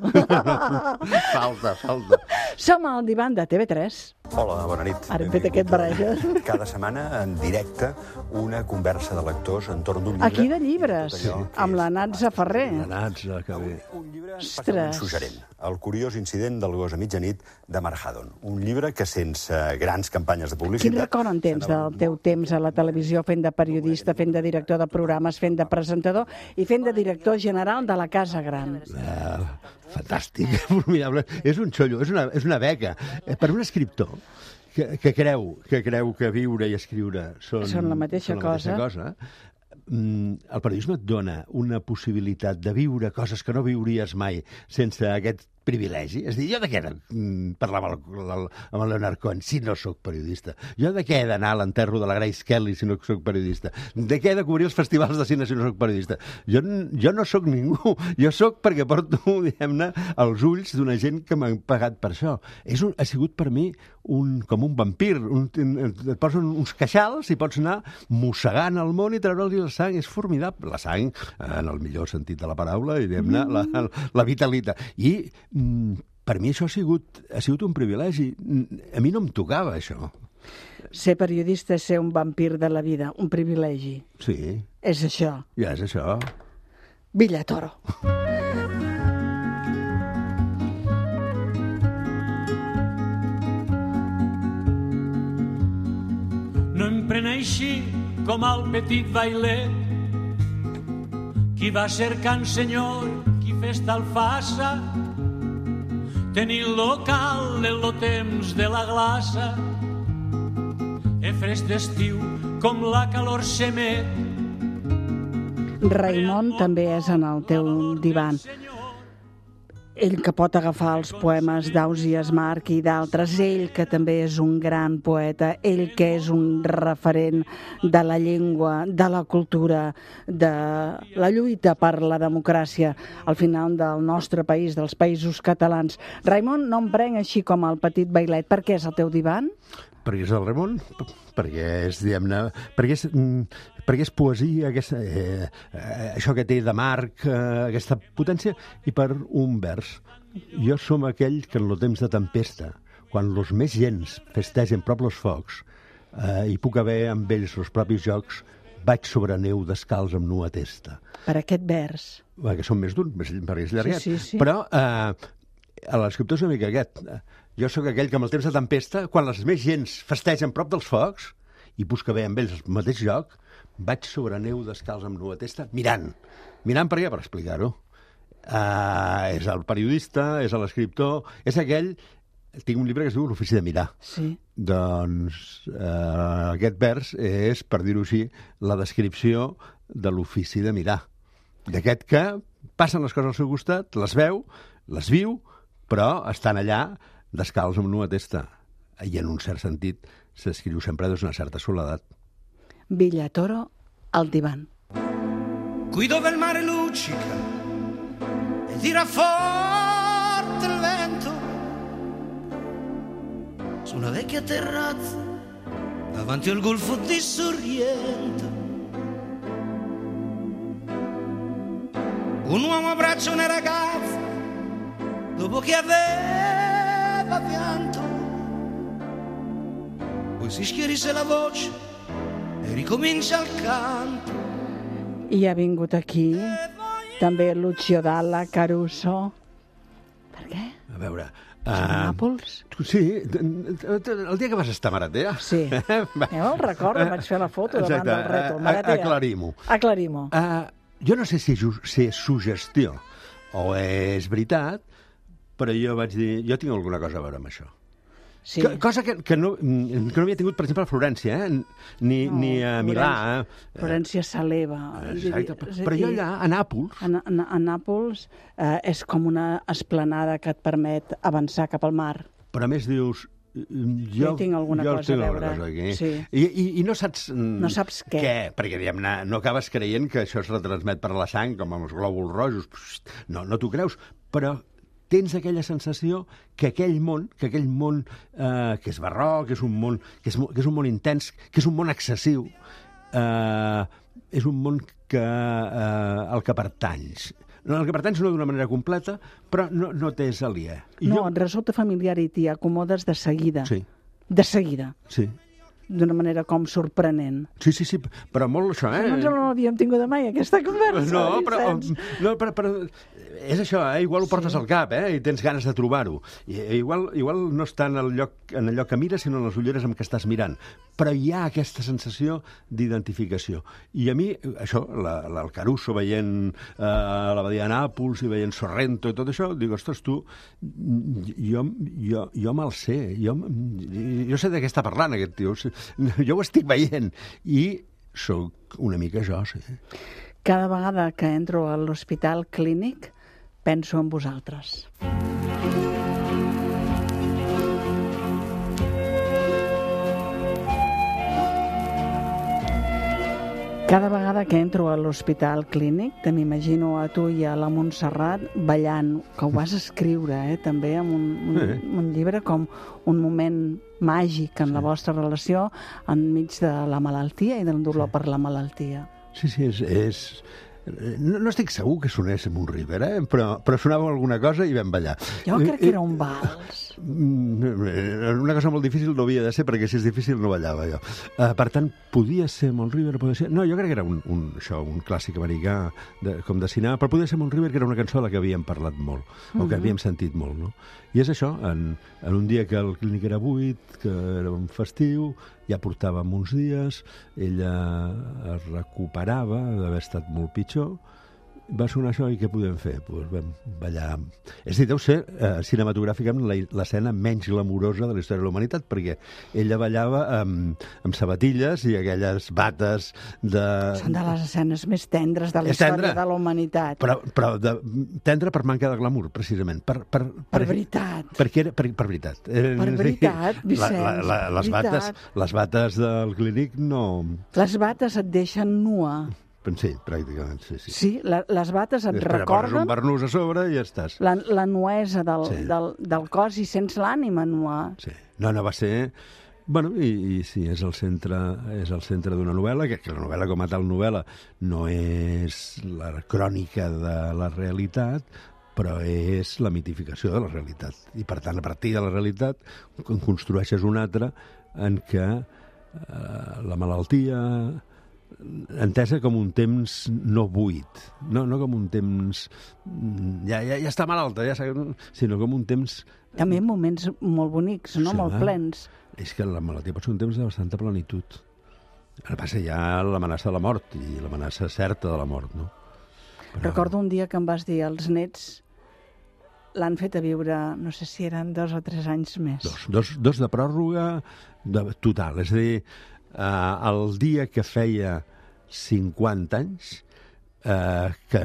Falta. Som al divan de TV3. Hola, bona nit. Ara hem fet aquest barreja. Cada setmana, en directe, una conversa de lectors entorn d'un llibre. Aquí de llibres, amb la Natza Ferrer. La Natza, que bé. Un llibre especialment suggerent. El curiós incident del gos a mitjanit de Mark Haddon. Un llibre que, sense grans campanyes de publicitat... Quin record en tens del teu temps a la televisió fent de periodista, fent de director de programes, fent de presentador i fent de director general de la Casa Gran? Fantàstic, formidable. És un xollo, és una beca. Per un escriptor que creu que viure i escriure són la mateixa cosa. El periodisme et dona una possibilitat de viure coses que no viuries mai sense aquest privilegi. És a dir, jo de què he de parlar amb el Leonard Cohen si no sóc periodista? Jo de què he d'anar a l'enterro de la Grace Kelly si no sóc periodista? De què he de cobrir els festivals de cine si no sóc periodista? Jo no sóc ningú. Jo sóc perquè porto, diguem-ne, els ulls d'una gent que m'ha pagat per això. Ha sigut per mi com un vampir. Et posen uns queixals i pots anar mossegant el món i treure'ls la sang. És formidable. La sang, en el millor sentit de la paraula, i diguem-ne, la vitalitat. I per mi això ha sigut un privilegi. A mi no em tocava, això. Ser periodista és ser un vampir de la vida, un privilegi. Sí. És això. Ja és això. Villatoro. No em pren així com el petit bailer, qui va cercant senyor, qui festa alfassa, tenir local en lo temps de la glaça, fresc d'estiu com la calor s'emet. Raimon també és en el teu divan. Ell que pot agafar els poemes d'Ausiàs March i d'altres, ell que també és un gran poeta, ell que és un referent de la llengua, de la cultura, de la lluita per la democràcia al final del nostre país, dels països catalans. Raimon, no em prenc així com el petit bailet. Per què és el teu divan? Perquè és el Ramon, perquè és, diguem-ne, perquè és poesia, això que té de March, aquesta potència, i per un vers. Jo som aquell que en el temps de tempesta, quan los més gens festegen prop los focs, i puc haver amb ells els propis jocs, vaig sobre neu descalç amb nua testa. Per aquest vers. Que són més d'un, perquè és llarguet. Sí. Però l'escriptor és una mica aquest. Jo sóc aquell que amb el temps de tempesta, quan les més gens festegen prop dels focs, i busca bé amb ells el mateix lloc, vaig sobre neu descalç amb nua testa, mirant. Mirant per què? Per explicar-ho. És el periodista, és l'escriptor, és aquell tinc un llibre que es diu L'ofici de mirar. Sí. Doncs aquest vers és, per dir-ho així, la descripció de l'ofici de mirar. D'aquest que passen les coses al seu costat, les veu, les viu, però estan allà descalç amb una testa. I en un cert sentit s'escriu sempre des d'una certa soledat. Villatoro al divan. Qui dove il mare luccica e tira forte il vento, su una vecchia terrazza davanti al golfo di Sorrento, un uomo abbraccia una ragazza dopo che aveva pianto, poi si schierisse la voce e ricomincia il canto. I ha vingut aquí també Lucio Dalla, Caruso. Per què? A veure... Nàpols? Sí, el dia que vas estar a Maratea. Sí. El recordo, vaig fer la foto davant del rètol. Maratea. Aclarim-ho. Aclarim-ho. Jo no sé si és suggestió o és veritat, però jo vaig dir, jo tinc alguna cosa a veure amb això. Sí. Cosa que no havia tingut, per exemple, a Florència, ni a Milà. Florència s'eleva. Exacte, però jo allà, a Nàpols... A Nàpols és com una esplanada que et permet avançar cap al mar. Però a més dius... Jo tinc alguna cosa a veure. Aquí. Sí. I no saps... No saps què. Perquè, diguem-ne, no acabes creient que això es retransmet per la sang, com amb els glòbuls rojos. No t'ho creus, però tens aquella sensació que aquell món que és barroc, que és un món intens, que és un món excessiu, és un món al que pertanys. El que pertanys no d'una manera completa, però no t'és aliè. Et resulta familiar i t'hi acomodes de seguida. Sí. De seguida. Sí. D'una manera com sorprenent. Sí, però molt això, No ens l'havíem tingut mai, aquesta conversa. No, però és això, igual ho portes al cap, i tens ganes de trobar-ho. Igual no està en allò que mires, sinó en les ulleres amb què estàs mirant. Però hi ha aquesta sensació d'identificació. I a mi, això, el Caruso veient la badia de Nàpols i veient Sorrento i tot això, dic, ostres, tu, jo me'l sé. Jo sé de què està parlant, aquest tio. Jo ho estic veient. I sóc una mica jo, sí. Cada vegada que entro a l'Hospital Clínic penso en vosaltres. Cada vegada que entro a l'Hospital Clínic m'imagino a tu i a la Montserrat ballant, que ho vas escriure també en un llibre, com un moment màgic en la vostra relació enmig de la malaltia i del dolor per la malaltia. Sí, és... No estic segur que sonés Moon River, però sonava alguna cosa i vam ballar. Jo crec que era un vals. Una cosa molt difícil no havia de ser, perquè si és difícil no ballava jo. Per tant, podia ser Moon River, podia ser... No, jo crec que era un clàssic americà com de cinema, però podia ser Moon River, que era una cançó de la que havíem parlat molt, o que havíem sentit molt, no? I és això, en un dia que el clínic era buit, que era un festiu, ja portàvem uns dies, ella es recuperava d'haver estat molt pitjor, va sonar això i què podem fer? Doncs vam ballar. És a dir, deu ser cinematogràficament l'escena menys glamurosa de la història de la humanitat, perquè ella ballava amb sabatilles i aquelles bates de... Són de les escenes més tendres de la història de la humanitat. Però tendre per manca de glamour, precisament. Per veritat. Per veritat. Per veritat, Vicenç. Les bates del clínic no... Les bates et deixen nua. Sí, pràcticament, sí. Sí, les bates et recorden... Poses un barnús a sobre i ja estàs. La nuesa del cos i sents l'ànima nua. Sí. No, va ser... Bueno, i sí, és el centre d'una novel·la, que la novel·la com a tal novel·la no és la crònica de la realitat, però és la mitificació de la realitat. I, per tant, a partir de la realitat construeixes una altra en què la malaltia... entesa com un temps no buit, no com un temps ja està malalta, sinó com un temps... També moments molt bonics, no? Molt plens. És que la malaltia pot ser un temps de bastanta plenitud. Ara passa ja l'amenaça de la mort i l'amenaça certa de la mort, no? Recordo un dia que em vas dir als nets l'han fet a viure, no sé si eren 2 o 3 anys més. Dos de pròrroga total. És a dir, el dia que feia 50 anys, que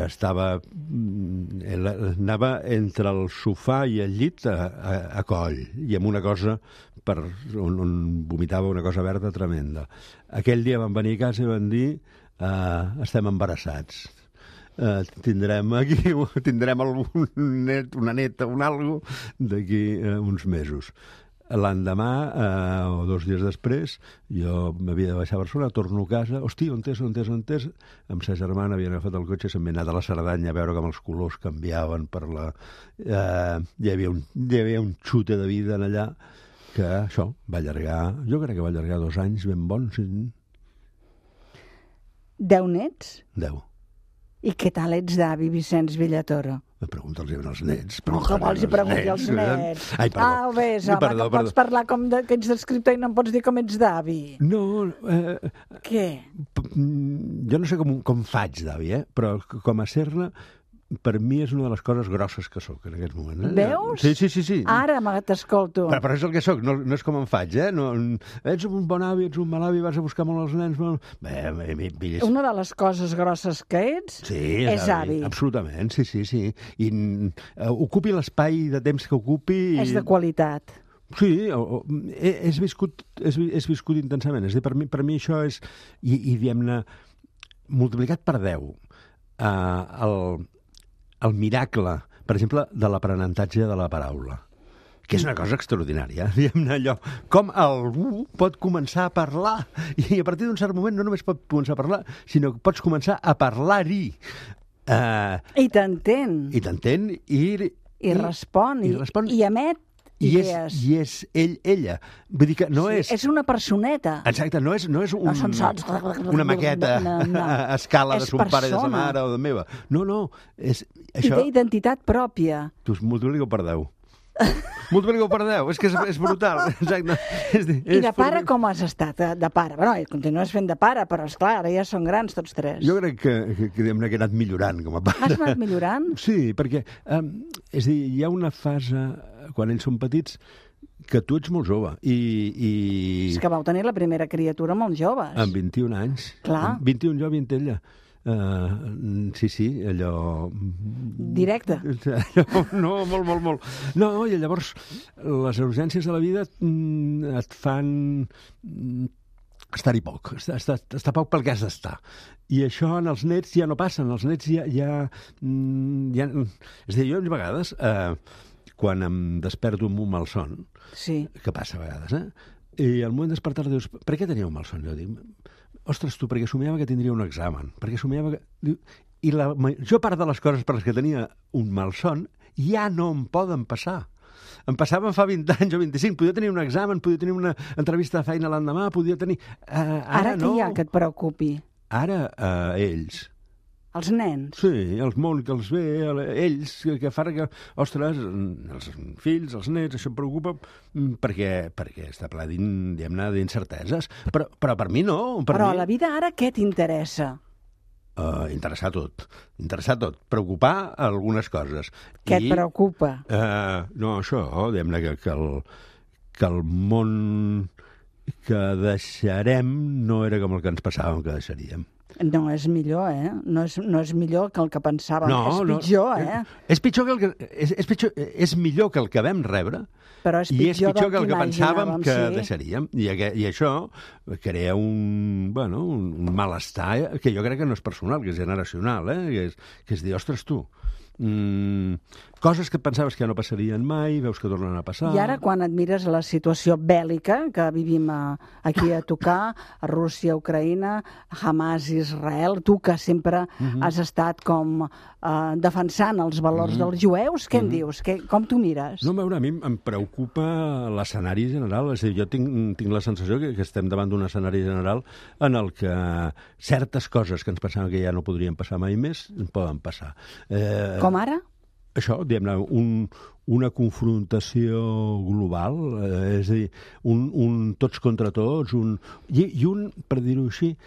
anava entre el sofà i el llit a coll, i amb una cosa on vomitava una cosa verda tremenda. Aquell dia van venir a casa i van dir estem embarassats. Tindrem algun net, una neta, un algo d'aquí uns mesos. L'endemà, o 2 dies després, jo m'havia de baixar a Barcelona, torno a casa, hosti, on és? Amb sa germana havien agafat el cotxe, se'm havia anat a la Cerdanya a veure com els colors canviaven per la... Hi havia un xute de vida en allà que això va allargar, jo crec que va allargar 2 anys ben bons. 10 nets? 10. I què tal ets d'avi, Vicenç Villatoro? Pregunta'ls als nets. Com els hi pregunti als nets? Ai, perdó. Ho ves, home, que pots parlar com que ets d'escriptor i no em pots dir com ets d'avi. No. Què? Jo no sé com faig d'avi, però com a ser-ne, per mi és una de les coses grosses que sóc en aquest moment. Veus? Sí. Ara t'escolto. Però és el que sóc, no és com em faig, No, ets un bon avi, ets un mal avi, vas a buscar molt els nens... Una de les coses grosses que ets és avi. Absolutament, sí. I ocupi l'espai de temps que ocupi... És de qualitat. Sí, és viscut intensament. És a dir, per mi això és... I diguem-ne, multiplicat per 10, el miracle, per exemple, de l'aprenentatge de la paraula, que és una cosa extraordinària. Diguem-ne allò, com algú pot començar a parlar, i a partir d'un cert moment no només pot començar a parlar, sinó que pots començar a parlar-hi. I t'entén. I respon. I emet idees. I és ella. Vull dir que no és... És una personeta. Exacte, no és una maqueta a escala de son pare, de sa mare o de meva. No. És això... I té identitat pròpia. Tu multiplico per 10. Multiplico per 10, és que és brutal. Exacte. I de pare com has estat? De pare? Bueno, continues fent de pare, però esclar, ara ja són grans tots 3. Jo crec que he anat millorant com a pare. Has anat millorant? Sí, perquè és a dir, hi ha una fase, quan ells són petits, que tu ets molt jove. És que vau tenir la primera criatura molt joves. Amb 21 anys. Clar. 21 jo, 20 ella. Sí, allò... Directe. No, molt. No, i llavors les urgències de la vida et fan estar-hi poc, estar poc pel que has d'estar. I això en els nets ja no passa, en els nets ja... És a dir, jo a vegades, quan em desperto amb un malson, que passa a vegades, i al moment de despertar dius, per què tenia un malson? Jo dic, ostres, tu, perquè somiava que tindria un examen, perquè somiava que... I la major part de les coses per les que tenia un malson ja no em poden passar. Em passaven fa 20 anys o 25, podia tenir un examen, podia tenir una entrevista de feina l'endemà, podia tenir... Ara no. Què hi ha que et preocupi? Ara, ells. Els nens? Sí, el món que els ve, ells, que fa que, ostres, els fills, els nets, això em preocupa perquè està ple d'incerteses. Però per mi no. Però a la vida ara què t'interessa? Interessar tot. Preocupar algunes coses. Què et preocupa? No, això, diguem-ne que el món que deixarem no era com el que ens passàvem que deixaríem. No és millor, No és millor que el que pensàvem. És pitjor, És pitjor que el que... És millor que el que vam rebre, però és pitjor que el que pensàvem que deixaríem. I això crea un malestar que jo crec que no és personal, que és generacional, que és dir, ostres, tu... coses que et pensaves que ja no passarien mai, veus que tornen a passar. I ara, quan et mires la situació bèl·lica que vivim aquí a tocar, a Rússia, Ucraïna, Hamas, Israel, tu que sempre has estat com defensant els valors dels jueus, què en dius? Com tu mires? No, a veure, a mi em preocupa l'escenari general. És a dir, jo tinc la sensació que estem davant d'un escenari general en el que certes coses que ens pensàvem que ja no podrien passar mai més poden passar. Com ara? Això, diguem-ne, una confrontació global, és a dir, un tots contra tots, i per dir-ho així,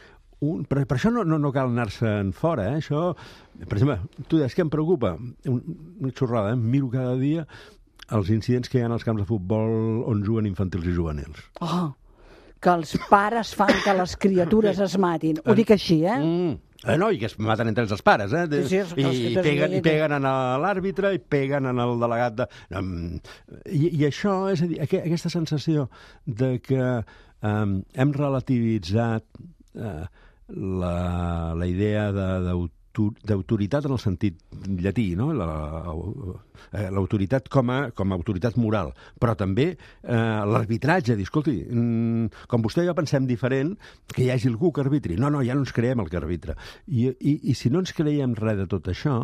Per això no cal anar-se'n fora, Això, per exemple, tu deies que em preocupa, una xorrada, miro cada dia els incidents que hi ha als camps de futbol on juguen infantils i juvenils. Que els pares fan que les criatures es matin. Ho dic així, No, i que es maten entre els pares, Sí, i peguen a l'àrbitre i peguen en el delegat I això, és a dir, aquesta sensació de que hem relativitzat la idea d'autoritat en el sentit llatí, no? L'autoritat com a autoritat moral, però també l'arbitratge, dir, escolti, com vostè i jo pensem diferent, que hi hagi algú que arbitri. No, ja no ens creiem el que arbitra. I si no ens creiem res de tot això,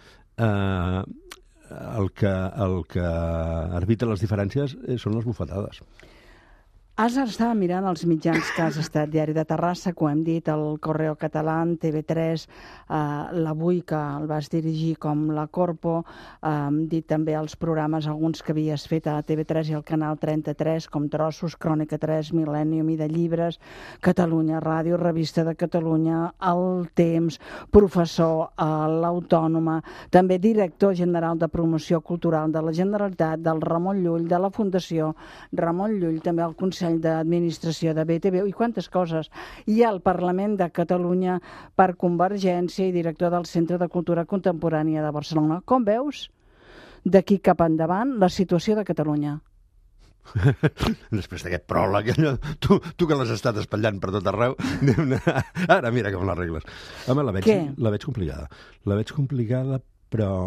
el que arbitra les diferències són les bufetades. Estava mirant els mitjans que has estat, Diari de Terrassa, que ho hem dit, el Correo Català, TV3, l'Avui, que el vas dirigir com la Corpo, hem dit també els programes, alguns que havies fet a TV3 i al Canal 33, com Trossos, Crònica 3, Mil·lennium i de Llibres, Catalunya Ràdio, Revista de Catalunya, El Temps, professor a l'Autònoma, també director general de promoció cultural de la Generalitat, del Ramon Llull, de la Fundació Ramon Llull, també al Consell d'Administració de BTV i quantes coses. I al Parlament de Catalunya per Convergència i director del Centre de Cultura Contemporània de Barcelona. Com veus, d'aquí cap endavant, la situació de Catalunya? Després d'aquest pròleg, tu que l'has estat espatllant per tot arreu, ara mira com l'arregles. Home, la veig complicada. La veig complicada, però...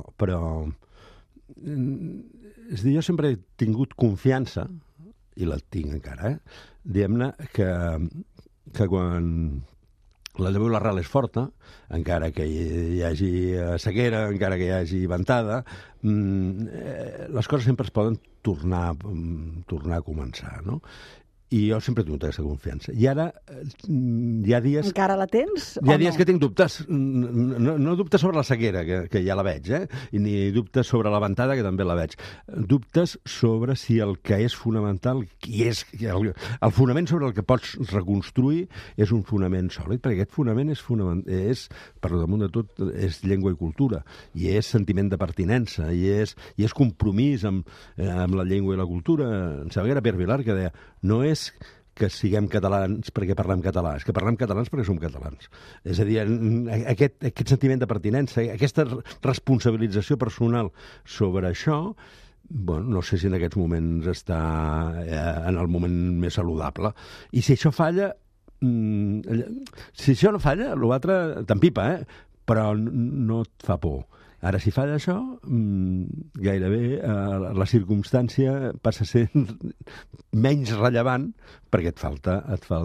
És a dir, jo sempre he tingut confiança, i la tinc encara, diguem-ne que quan la llavor i l'arrel és forta, encara que hi hagi sequera, encara que hi hagi ventada, les coses sempre es poden tornar a començar, no? I jo sempre he tingut aquesta confiança. I ara hi ha dies... Encara la tens? Hi ha dies que tinc dubtes. No dubtes sobre la sequera, que ja la veig, ni dubtes sobre la ventada, que també la veig. Dubtes sobre si el que és fonamental, el fonament sobre el que pots reconstruir és un fonament sòlid, perquè aquest fonament és per damunt de tot, és llengua i cultura, i és sentiment de pertinença, i és compromís amb la llengua i la cultura. Em sembla que era Pierre Vilar que deia, no és que siguem catalans perquè parlem català, és que parlem catalans perquè som catalans. És a dir, aquest sentiment de pertinença, aquesta responsabilització personal sobre això, no sé si en aquests moments està en el moment més saludable. I si això falla, si això no falla, l'altre t'empipa, però no et fa por. Ara, si falla això, gairebé la circumstància passa a ser menys rellevant perquè et falta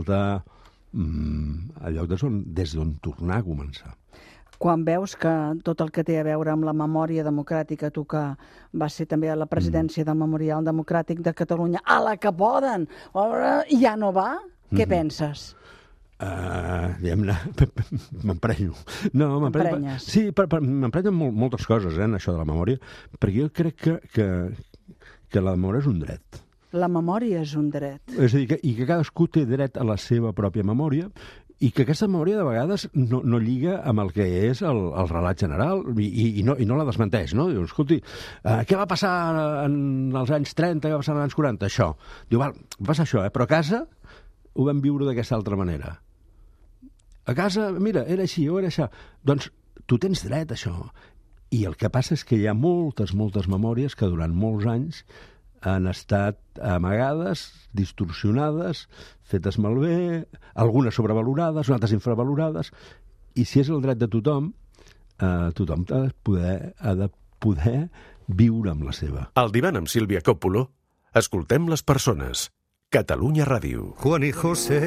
el lloc des d'on tornar a començar. Quan veus que tot el que té a veure amb la memòria democràtica, tu que vas ser també a la presidència del Memorial Democràtic de Catalunya, a la que poden, ja no va? Què penses? Diguem-ne, m'emprenyo. No, m'emprenyes. Sí, m'emprenyo moltes coses, en això de la memòria, perquè jo crec que la memòria és un dret. La memòria és un dret. És a dir, i que cadascú té dret a la seva pròpia memòria, i que aquesta memòria de vegades no lliga amb el que és el relat general i no la desmenteix, no? Diu, escolti, què va passar en els anys 30, què va passar en els anys 40? Això. Diu, va passar això, però a casa ho vam viure d'aquesta altra manera. A casa, mira, era així o era això. Doncs tu tens dret a això. I el que passa és que hi ha moltes memòries que durant molts anys han estat amagades, distorsionades, fetes malbé, algunes sobrevalorades, altres infravalorades, i si és el dret de tothom, tothom ha de poder viure amb la seva. Al divan amb Sílvia Coppola, escoltem les persones. Catalunya Ràdio. Juan y José,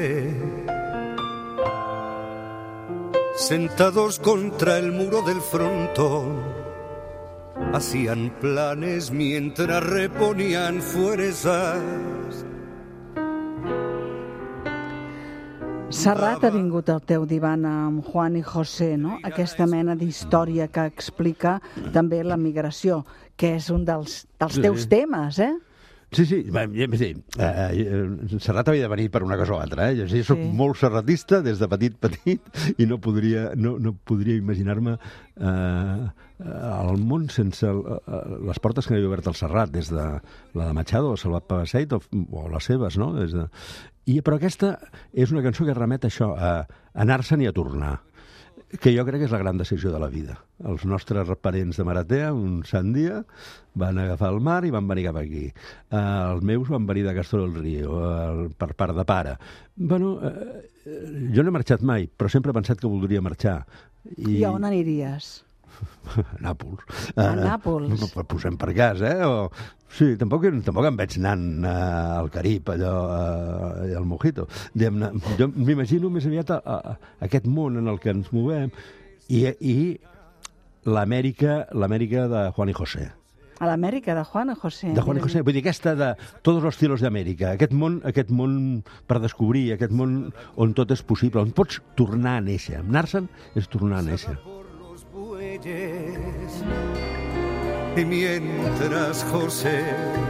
sentados contra el muro del frontón, hacían planes mientras reponían fuerzas. Serrat ha vingut al teu divan amb Juan y José, no? Aquesta mena d'història que explica també la migració, que és un dels teus temes, Sí, Serrat havia de venir per una cosa o altra, Jo soc molt serratista des de petit i no podria imaginar-me el món sense les portes que havia obert el Serrat, des de la de Machado o Salvat Papasseit o les seves, no? Però aquesta és una cançó que remet a això, a anar-se'n i a tornar, que jo crec que és la gran decisió de la vida. Els nostres parents de Maratea, un sant dia, van agafar el mar i van venir cap aquí. Els meus van venir de Castro del Río, per part de pare. Bueno, jo no he marxat mai, però sempre he pensat que voldria marxar. I a on aniríes? A Nàpols. A Nàpols. Posem per cas, Sí, tampoc em veig anant al Carib, allò, al Mojito. Jo m'imagino més aviat aquest món en el que ens movem i l'Amèrica de Juan y José. A l'Amèrica de Juan y José. De Juan y José, vull dir, aquesta de tots els estilos d'Amèrica, aquest món per descobrir, aquest món on tot és possible, on pots tornar a néixer. Anar-se'n és tornar a néixer. Y mientras José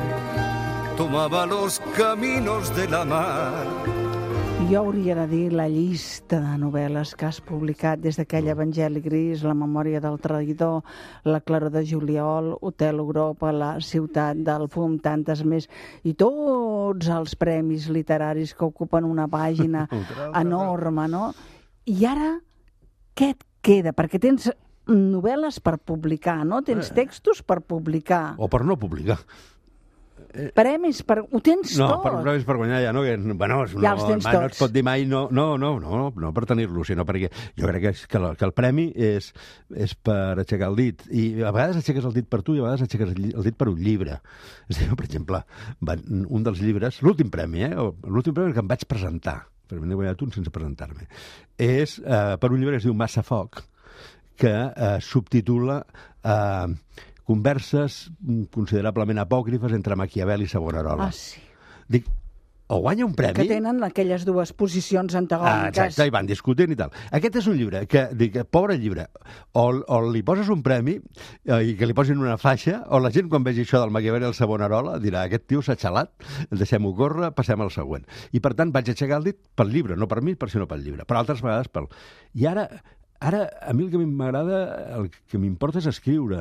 tomaba los caminos de la mar. Jo hauria de dir la llista de novel·les que has publicat des d'aquell Evangeli Gris, La memòria del traïdor, La claror de juliol, Hotel Europa, La ciutat del fum, tantes més, i tots els premis literaris que ocupen una pàgina enorme, no? I ara, què et queda? Perquè tens novel·les per publicar, no? Tens textos per publicar. O per no publicar. Premis per... Ho tens tot. No, premis per guanyar ja no. Bueno, ja els tens tots. No es pot dir mai no per tenir-lo, sinó perquè jo crec que el premi és per aixecar el dit. I a vegades aixeques el dit per tu i a vegades aixeques el dit per un llibre. És a dir, per exemple, un dels llibres, l'últim premi que em vaig presentar, però n'he guanyat un sense presentar-me, és per un llibre que es diu Massa foc, que subtitula converses considerablement apòcrifes entre Maquiavel i Savonarola. Sí. Dic, o guanya un premi... Que tenen aquelles dues posicions antagòniques. Exacte, i van discutint i tal. Aquest és un llibre que, dic, pobre llibre, o li poses un premi i que li posin una faixa, o la gent quan vegi això del Maquiavel i el Savonarola dirà, aquest tio s'ha xalat, deixem-ho córrer, passem al següent. I per tant vaig aixecar el dit pel llibre, no per mi, sinó pel llibre, però altres vegades pel... I ara, a mi el que m'agrada, el que m'importa és escriure.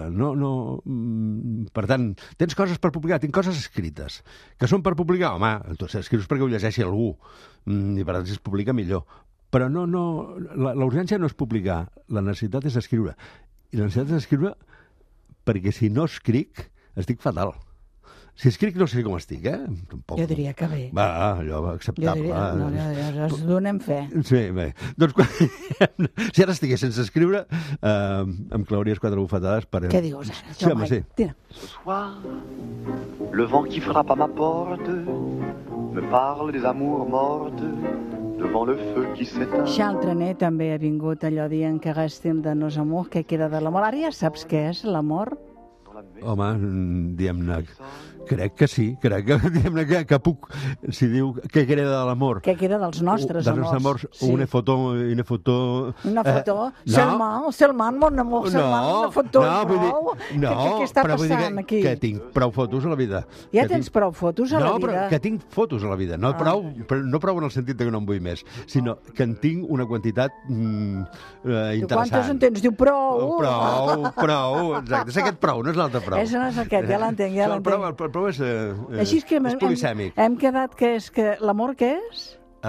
Per tant, tens coses per publicar, tinc coses escrites. Que són per publicar? Home, tu escrius perquè ho llegeixi algú. I per tant, si es publica, millor. Però la urgència no és publicar, la necessitat és escriure. I la necessitat és escriure perquè si no escric, estic fatal. Si escric no sé com estic, Tampoc. Jo diria que bé. Va, allò acceptable. Jo diria, donem fe. Sí, bé. Doncs si ara estigués sense escriure, em clauries 4 bufetades per... Què dius ara? Sí, home, sí. Tira. Ce soir, le vent qui frappe à ma porte me parle des amours mortes devant le feu qui s'éteint. Charles Trenet també ha vingut allò dient que restem de nos amor, que queda de l'amor. Ara ja saps què és l'amor? Home, diguem-ne, crec que sí, diguem-ne que puc, si diu què queda de l'amor. Què queda dels nostres amors. Sí. Una foto... Una foto? Seulement, mon amor, una foto. Què està passant aquí? Que tinc prou fotos a la vida. Ja tens prou fotos a la vida? No, però que tinc fotos a la vida. No prou en el sentit que no en vull més, sinó que en tinc una quantitat interessant. Quantes en tens? Diu prou. Prou, exacte. És aquest prou, no és l'altre prou. És aquest, ja l'entenc. El prou és polisèmic. Hem quedat que l'amor què és?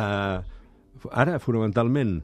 Ara, fonamentalment,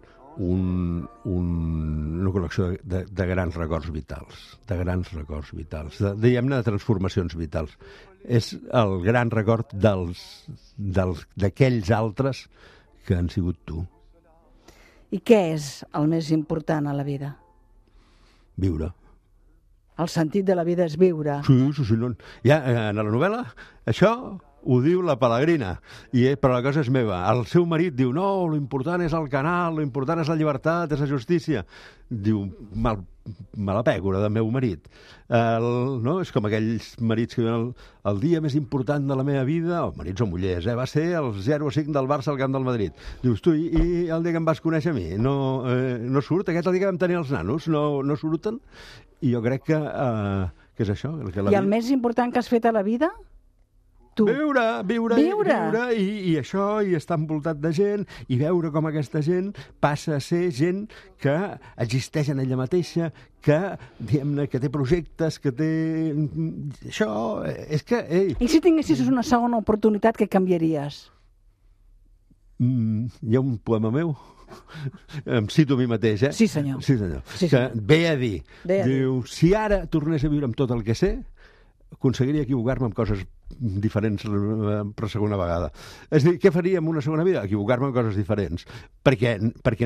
una col·lecció de grans records vitals. Diguem-ne, de transformacions vitals. És el gran record d'aquells altres que han sigut tu. I què és el més important a la vida? Viure. El sentit de la vida és viure. Sí. No. Ja, en la novel·la, això ho diu la Pelegrina, però la cosa és meva. El seu marit diu, no, lo important és el canal, lo important és la llibertat, és la justícia. Diu, me la pècora del meu marit. No? És com aquells marits que diuen el dia més important de la meva vida, o marits o mullers, va ser el 0-5 del Barça al camp del Madrid. Dius, tu, i el dia que em vas conèixer a mi? No surt? Aquest el dia que vam tenir els nanos? No surten? I jo crec que és això. I el més important que has fet a la vida? tu. Viure, i això, i estar envoltat de gent, i veure com aquesta gent passa a ser gent que existeix en ella mateixa, que, diguem-ne, que té projectes, que té... Això, és que... Ei. I si tinguessis una segona oportunitat, què canviaries? Hi ha un poema meu, em cito a mi mateix, Sí, senyor. Que ve a dir, diu, si ara tornés a viure amb tot el que sé, aconseguiria equivocar-me amb coses diferents per segona vegada. És a dir, què faria en una segona vida? Equivocar-me amb coses diferents. Perquè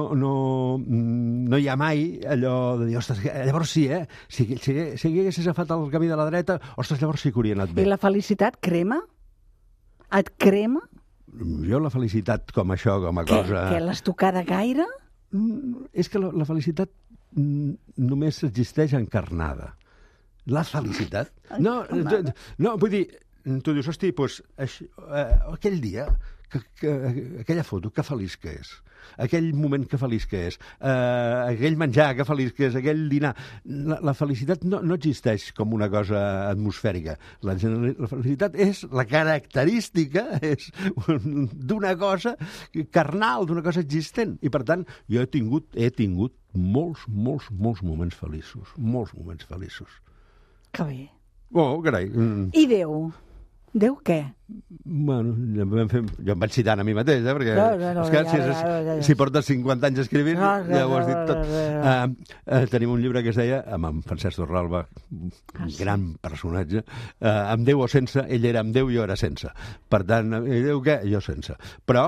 no hi ha mai allò de dir, ostres, llavors sí, si haguessis agafat el camí de la dreta, ostres, llavors sí que hauria anat bé. I la felicitat crema? Et crema? Jo la felicitat com això, com a cosa... Què, l'has tocada gaire? És que la felicitat només existeix encarnada. La felicitat? No, vull dir, tu dius, hosti, doncs, aquell dia, aquella foto, que feliç que és. Aquell moment, que feliç que és. Aquell menjar, que feliç que és. Aquell dinar. La felicitat no existeix com una cosa atmosfèrica. La felicitat és la característica d'una cosa carnal, d'una cosa existent. I, per tant, jo he tingut molts moments feliços. Molts moments feliços. Que bé. Oh, carai. I Déu? Déu què? Bueno, jo em vaig citant a mi mateix, perquè si portes 50 anys escrivint, ja ho has dit tot. Tenim un llibre que es deia, amb en Francesc Torralba, un gran personatge, amb Déu o sense, ell era amb Déu i jo era sense. Per tant, Déu què? Jo sense. Però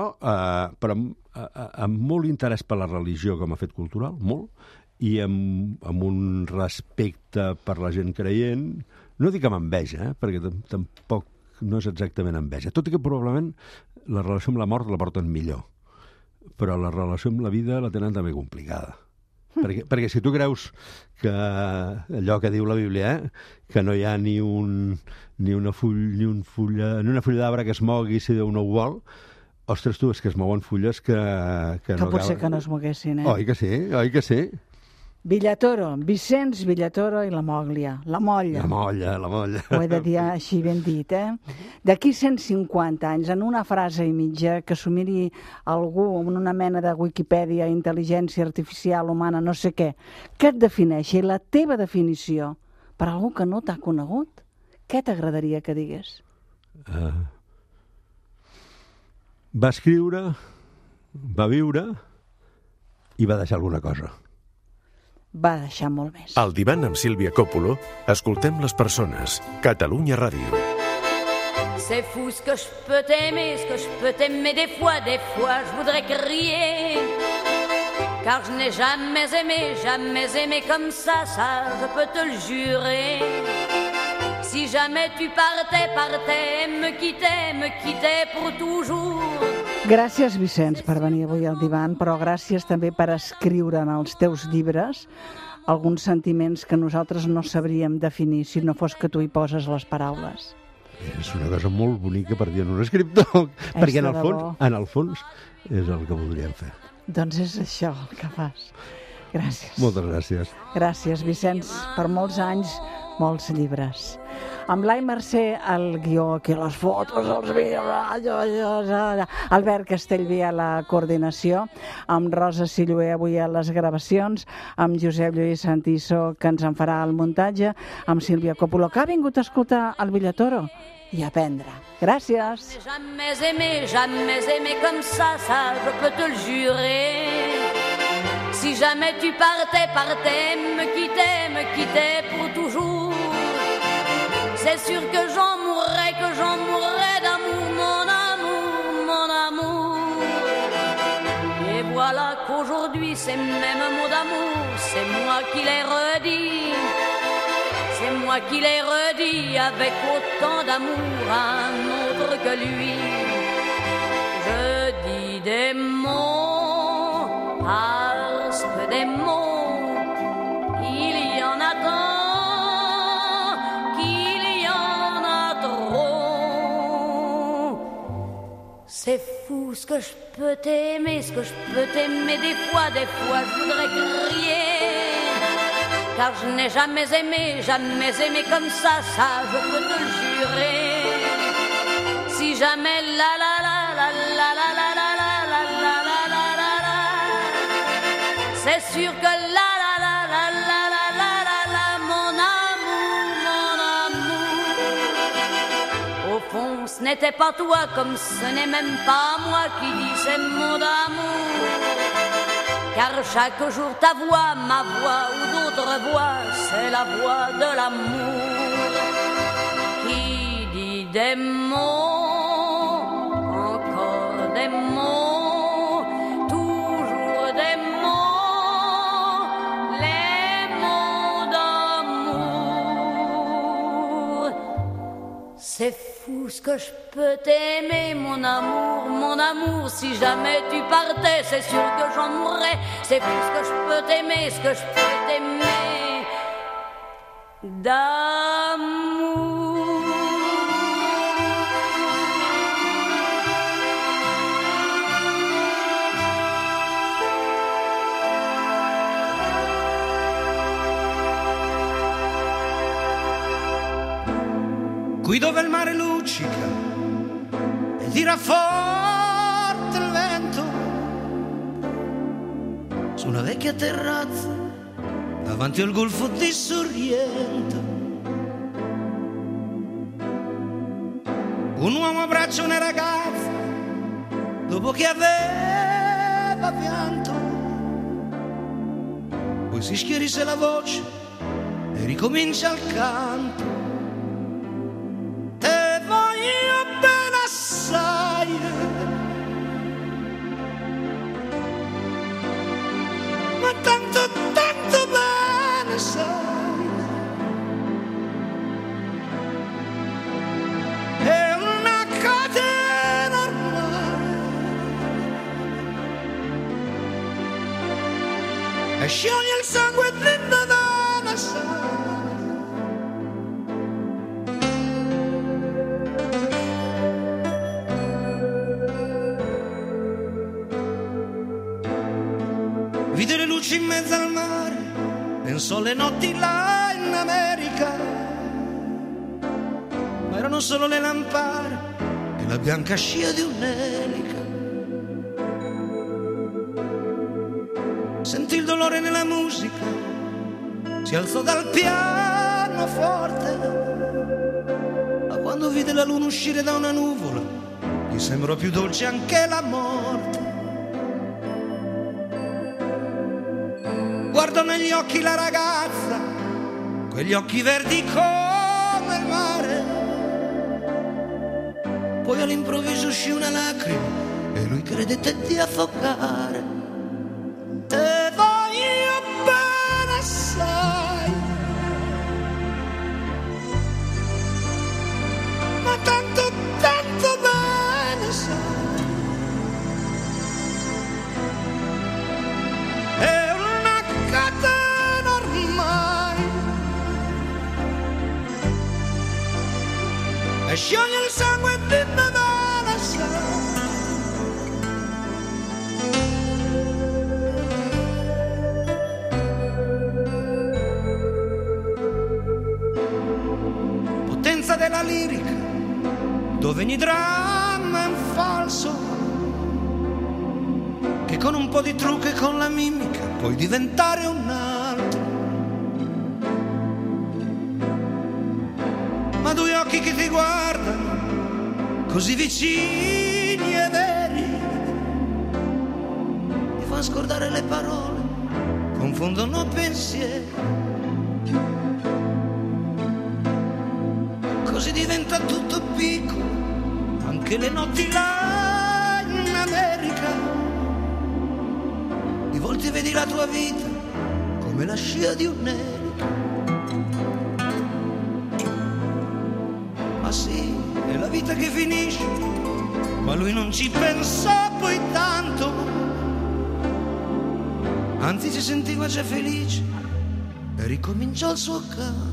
amb molt interès per la religió com a fet cultural, molt, i amb un respecte per la gent creient, no dic amb enveja, perquè tampoc no és exactament enveja, tot i que probablement la relació amb la mort la porten millor, però la relació amb la vida la tenen també complicada. Perquè si tu creus que allò que diu la Bíblia, que no hi ha ni una fulla d'arbre que es mogui si Déu no ho vol, ostres, tu, és que es mouen fulles que no pot ser que no es moguessin, Oi que sí? Villatoro, Vicenç Villatoro i la Mòglia. La Molla. La Molla. Ho he de dir així ben dit, D'aquí 150 anys, en una frase i mitja, que s'ho miri algú en una mena de Wikipedia, intel·ligència artificial, humana, no sé què et defineixi, la teva definició, per algú que no t'ha conegut, què t'agradaria que digués? Va escriure, va viure i va deixar alguna cosa. Va deixar molt més. Al divan amb Sílvia Coppolo, escoltem les persones. Catalunya Ràdio. C'est fou ce que je peux t'aimer, des fois je voudrais crier. Car je n'ai jamais aimé comme ça, je peux te le jurer. Si jamais tu partais, me quittais pour toujours. Gràcies, Vicenç, per venir avui al divan, però gràcies també per escriure en els teus llibres alguns sentiments que nosaltres no sabríem definir si no fos que tu hi poses les paraules. És una cosa molt bonica per dir en un escriptor, perquè en el fons és el que voldríem fer. Doncs és això el que fas. Gràcies. Moltes gràcies. Gràcies, Vicenç, per molts anys, molts llibres. Amb Blai Mercè, el guió, aquí les fotos, els vídeos, Albert Castellví a la coordinació, amb Rosa Silloé avui a les gravacions, amb Josep Lluís Santiso, que ens en farà el muntatge, amb Sílvia Coppolo, que ha vingut a escoltar el Villatoro i a aprendre. Gràcies. Jamais aimé comme ça, je peux te le jurer. Si jamais tu partais, me quittais pour toujours. C'est sûr que j'en mourrais d'amour, mon amour. Et voilà qu'aujourd'hui, ces mêmes mots d'amour, c'est moi qui les redis. C'est moi qui les redis avec autant d'amour à un autre que lui. Je dis des mots parce que des mots, il y en a tant. C'est fou ce que je peux t'aimer, des fois je voudrais crier. Car je n'ai jamais aimé comme ça, je peux te le jurer. si jamais la la la la la la la la la la la la la la la, c'est sûr que la la la la la la la la la, mon amour. Au fond, ce n'était pas toi, comme ce n'est même pas moi qui dis ces mots d'amour. Car chaque jour ta voix, ma voix ou d'autres voix, c'est la voix de l'amour qui dit des mots, encore des mots, toujours des mots, les mots d'amour. C'est fou ce que je peux t'aimer, mon amour, si jamais tu partais, c'est sûr que j'en mourrais. C'est fou ce que je peux t'aimer, ce que je peux t'aimer d'amour. Qui dove il mare luccica e tira forte il vento, su una vecchia terrazza davanti al golfo di Sorrento, un uomo abbraccia una ragazza dopo che aveva pianto, poi si schierisse la voce e ricomincia il canto. E scioglie il sangue dentro da una vide le luci in mezzo al mare, pensò alle notti là in America, ma erano solo le lampade e la bianca scia di un'elica. Sentì il dolore nella musica, si alzò dal pianoforte, ma quando vide la luna uscire da una nuvola, gli sembrò più dolce anche la morte. Guardò negli occhi la ragazza, quegli occhi verdi come il mare, poi all'improvviso uscì una lacrima e lui credette di affogare. Te voglio bene assai, ma tanto, tanto bene sai. È una catena ormai, e scioglie il sangue di bene sai. Della lirica, dove ogni dramma è un falso, che con un po' di trucco e con la mimica puoi diventare un altro. Ma due occhi che ti guardano così vicini e veri, ti fanno scordare le parole, confondono pensieri. Così diventa tutto piccolo, anche le notti là in America. Di volte vedi la tua vita come la scia di un'elica. Ma sì, è la vita che finisce, ma lui non ci pensò poi tanto. Anzi si sentiva già felice e ricominciò il suo canto.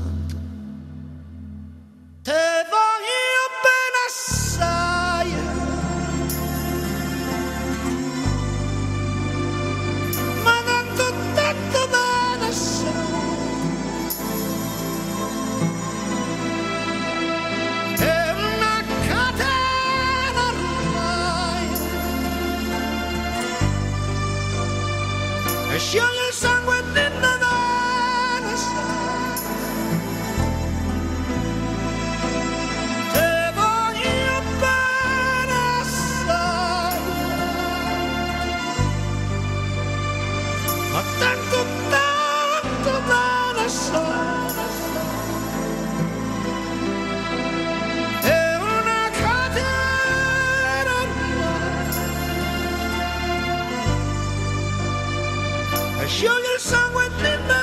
Te voglio bene assai, ma tanto, tanto bene assai. È una catena scioglie il sangue di me.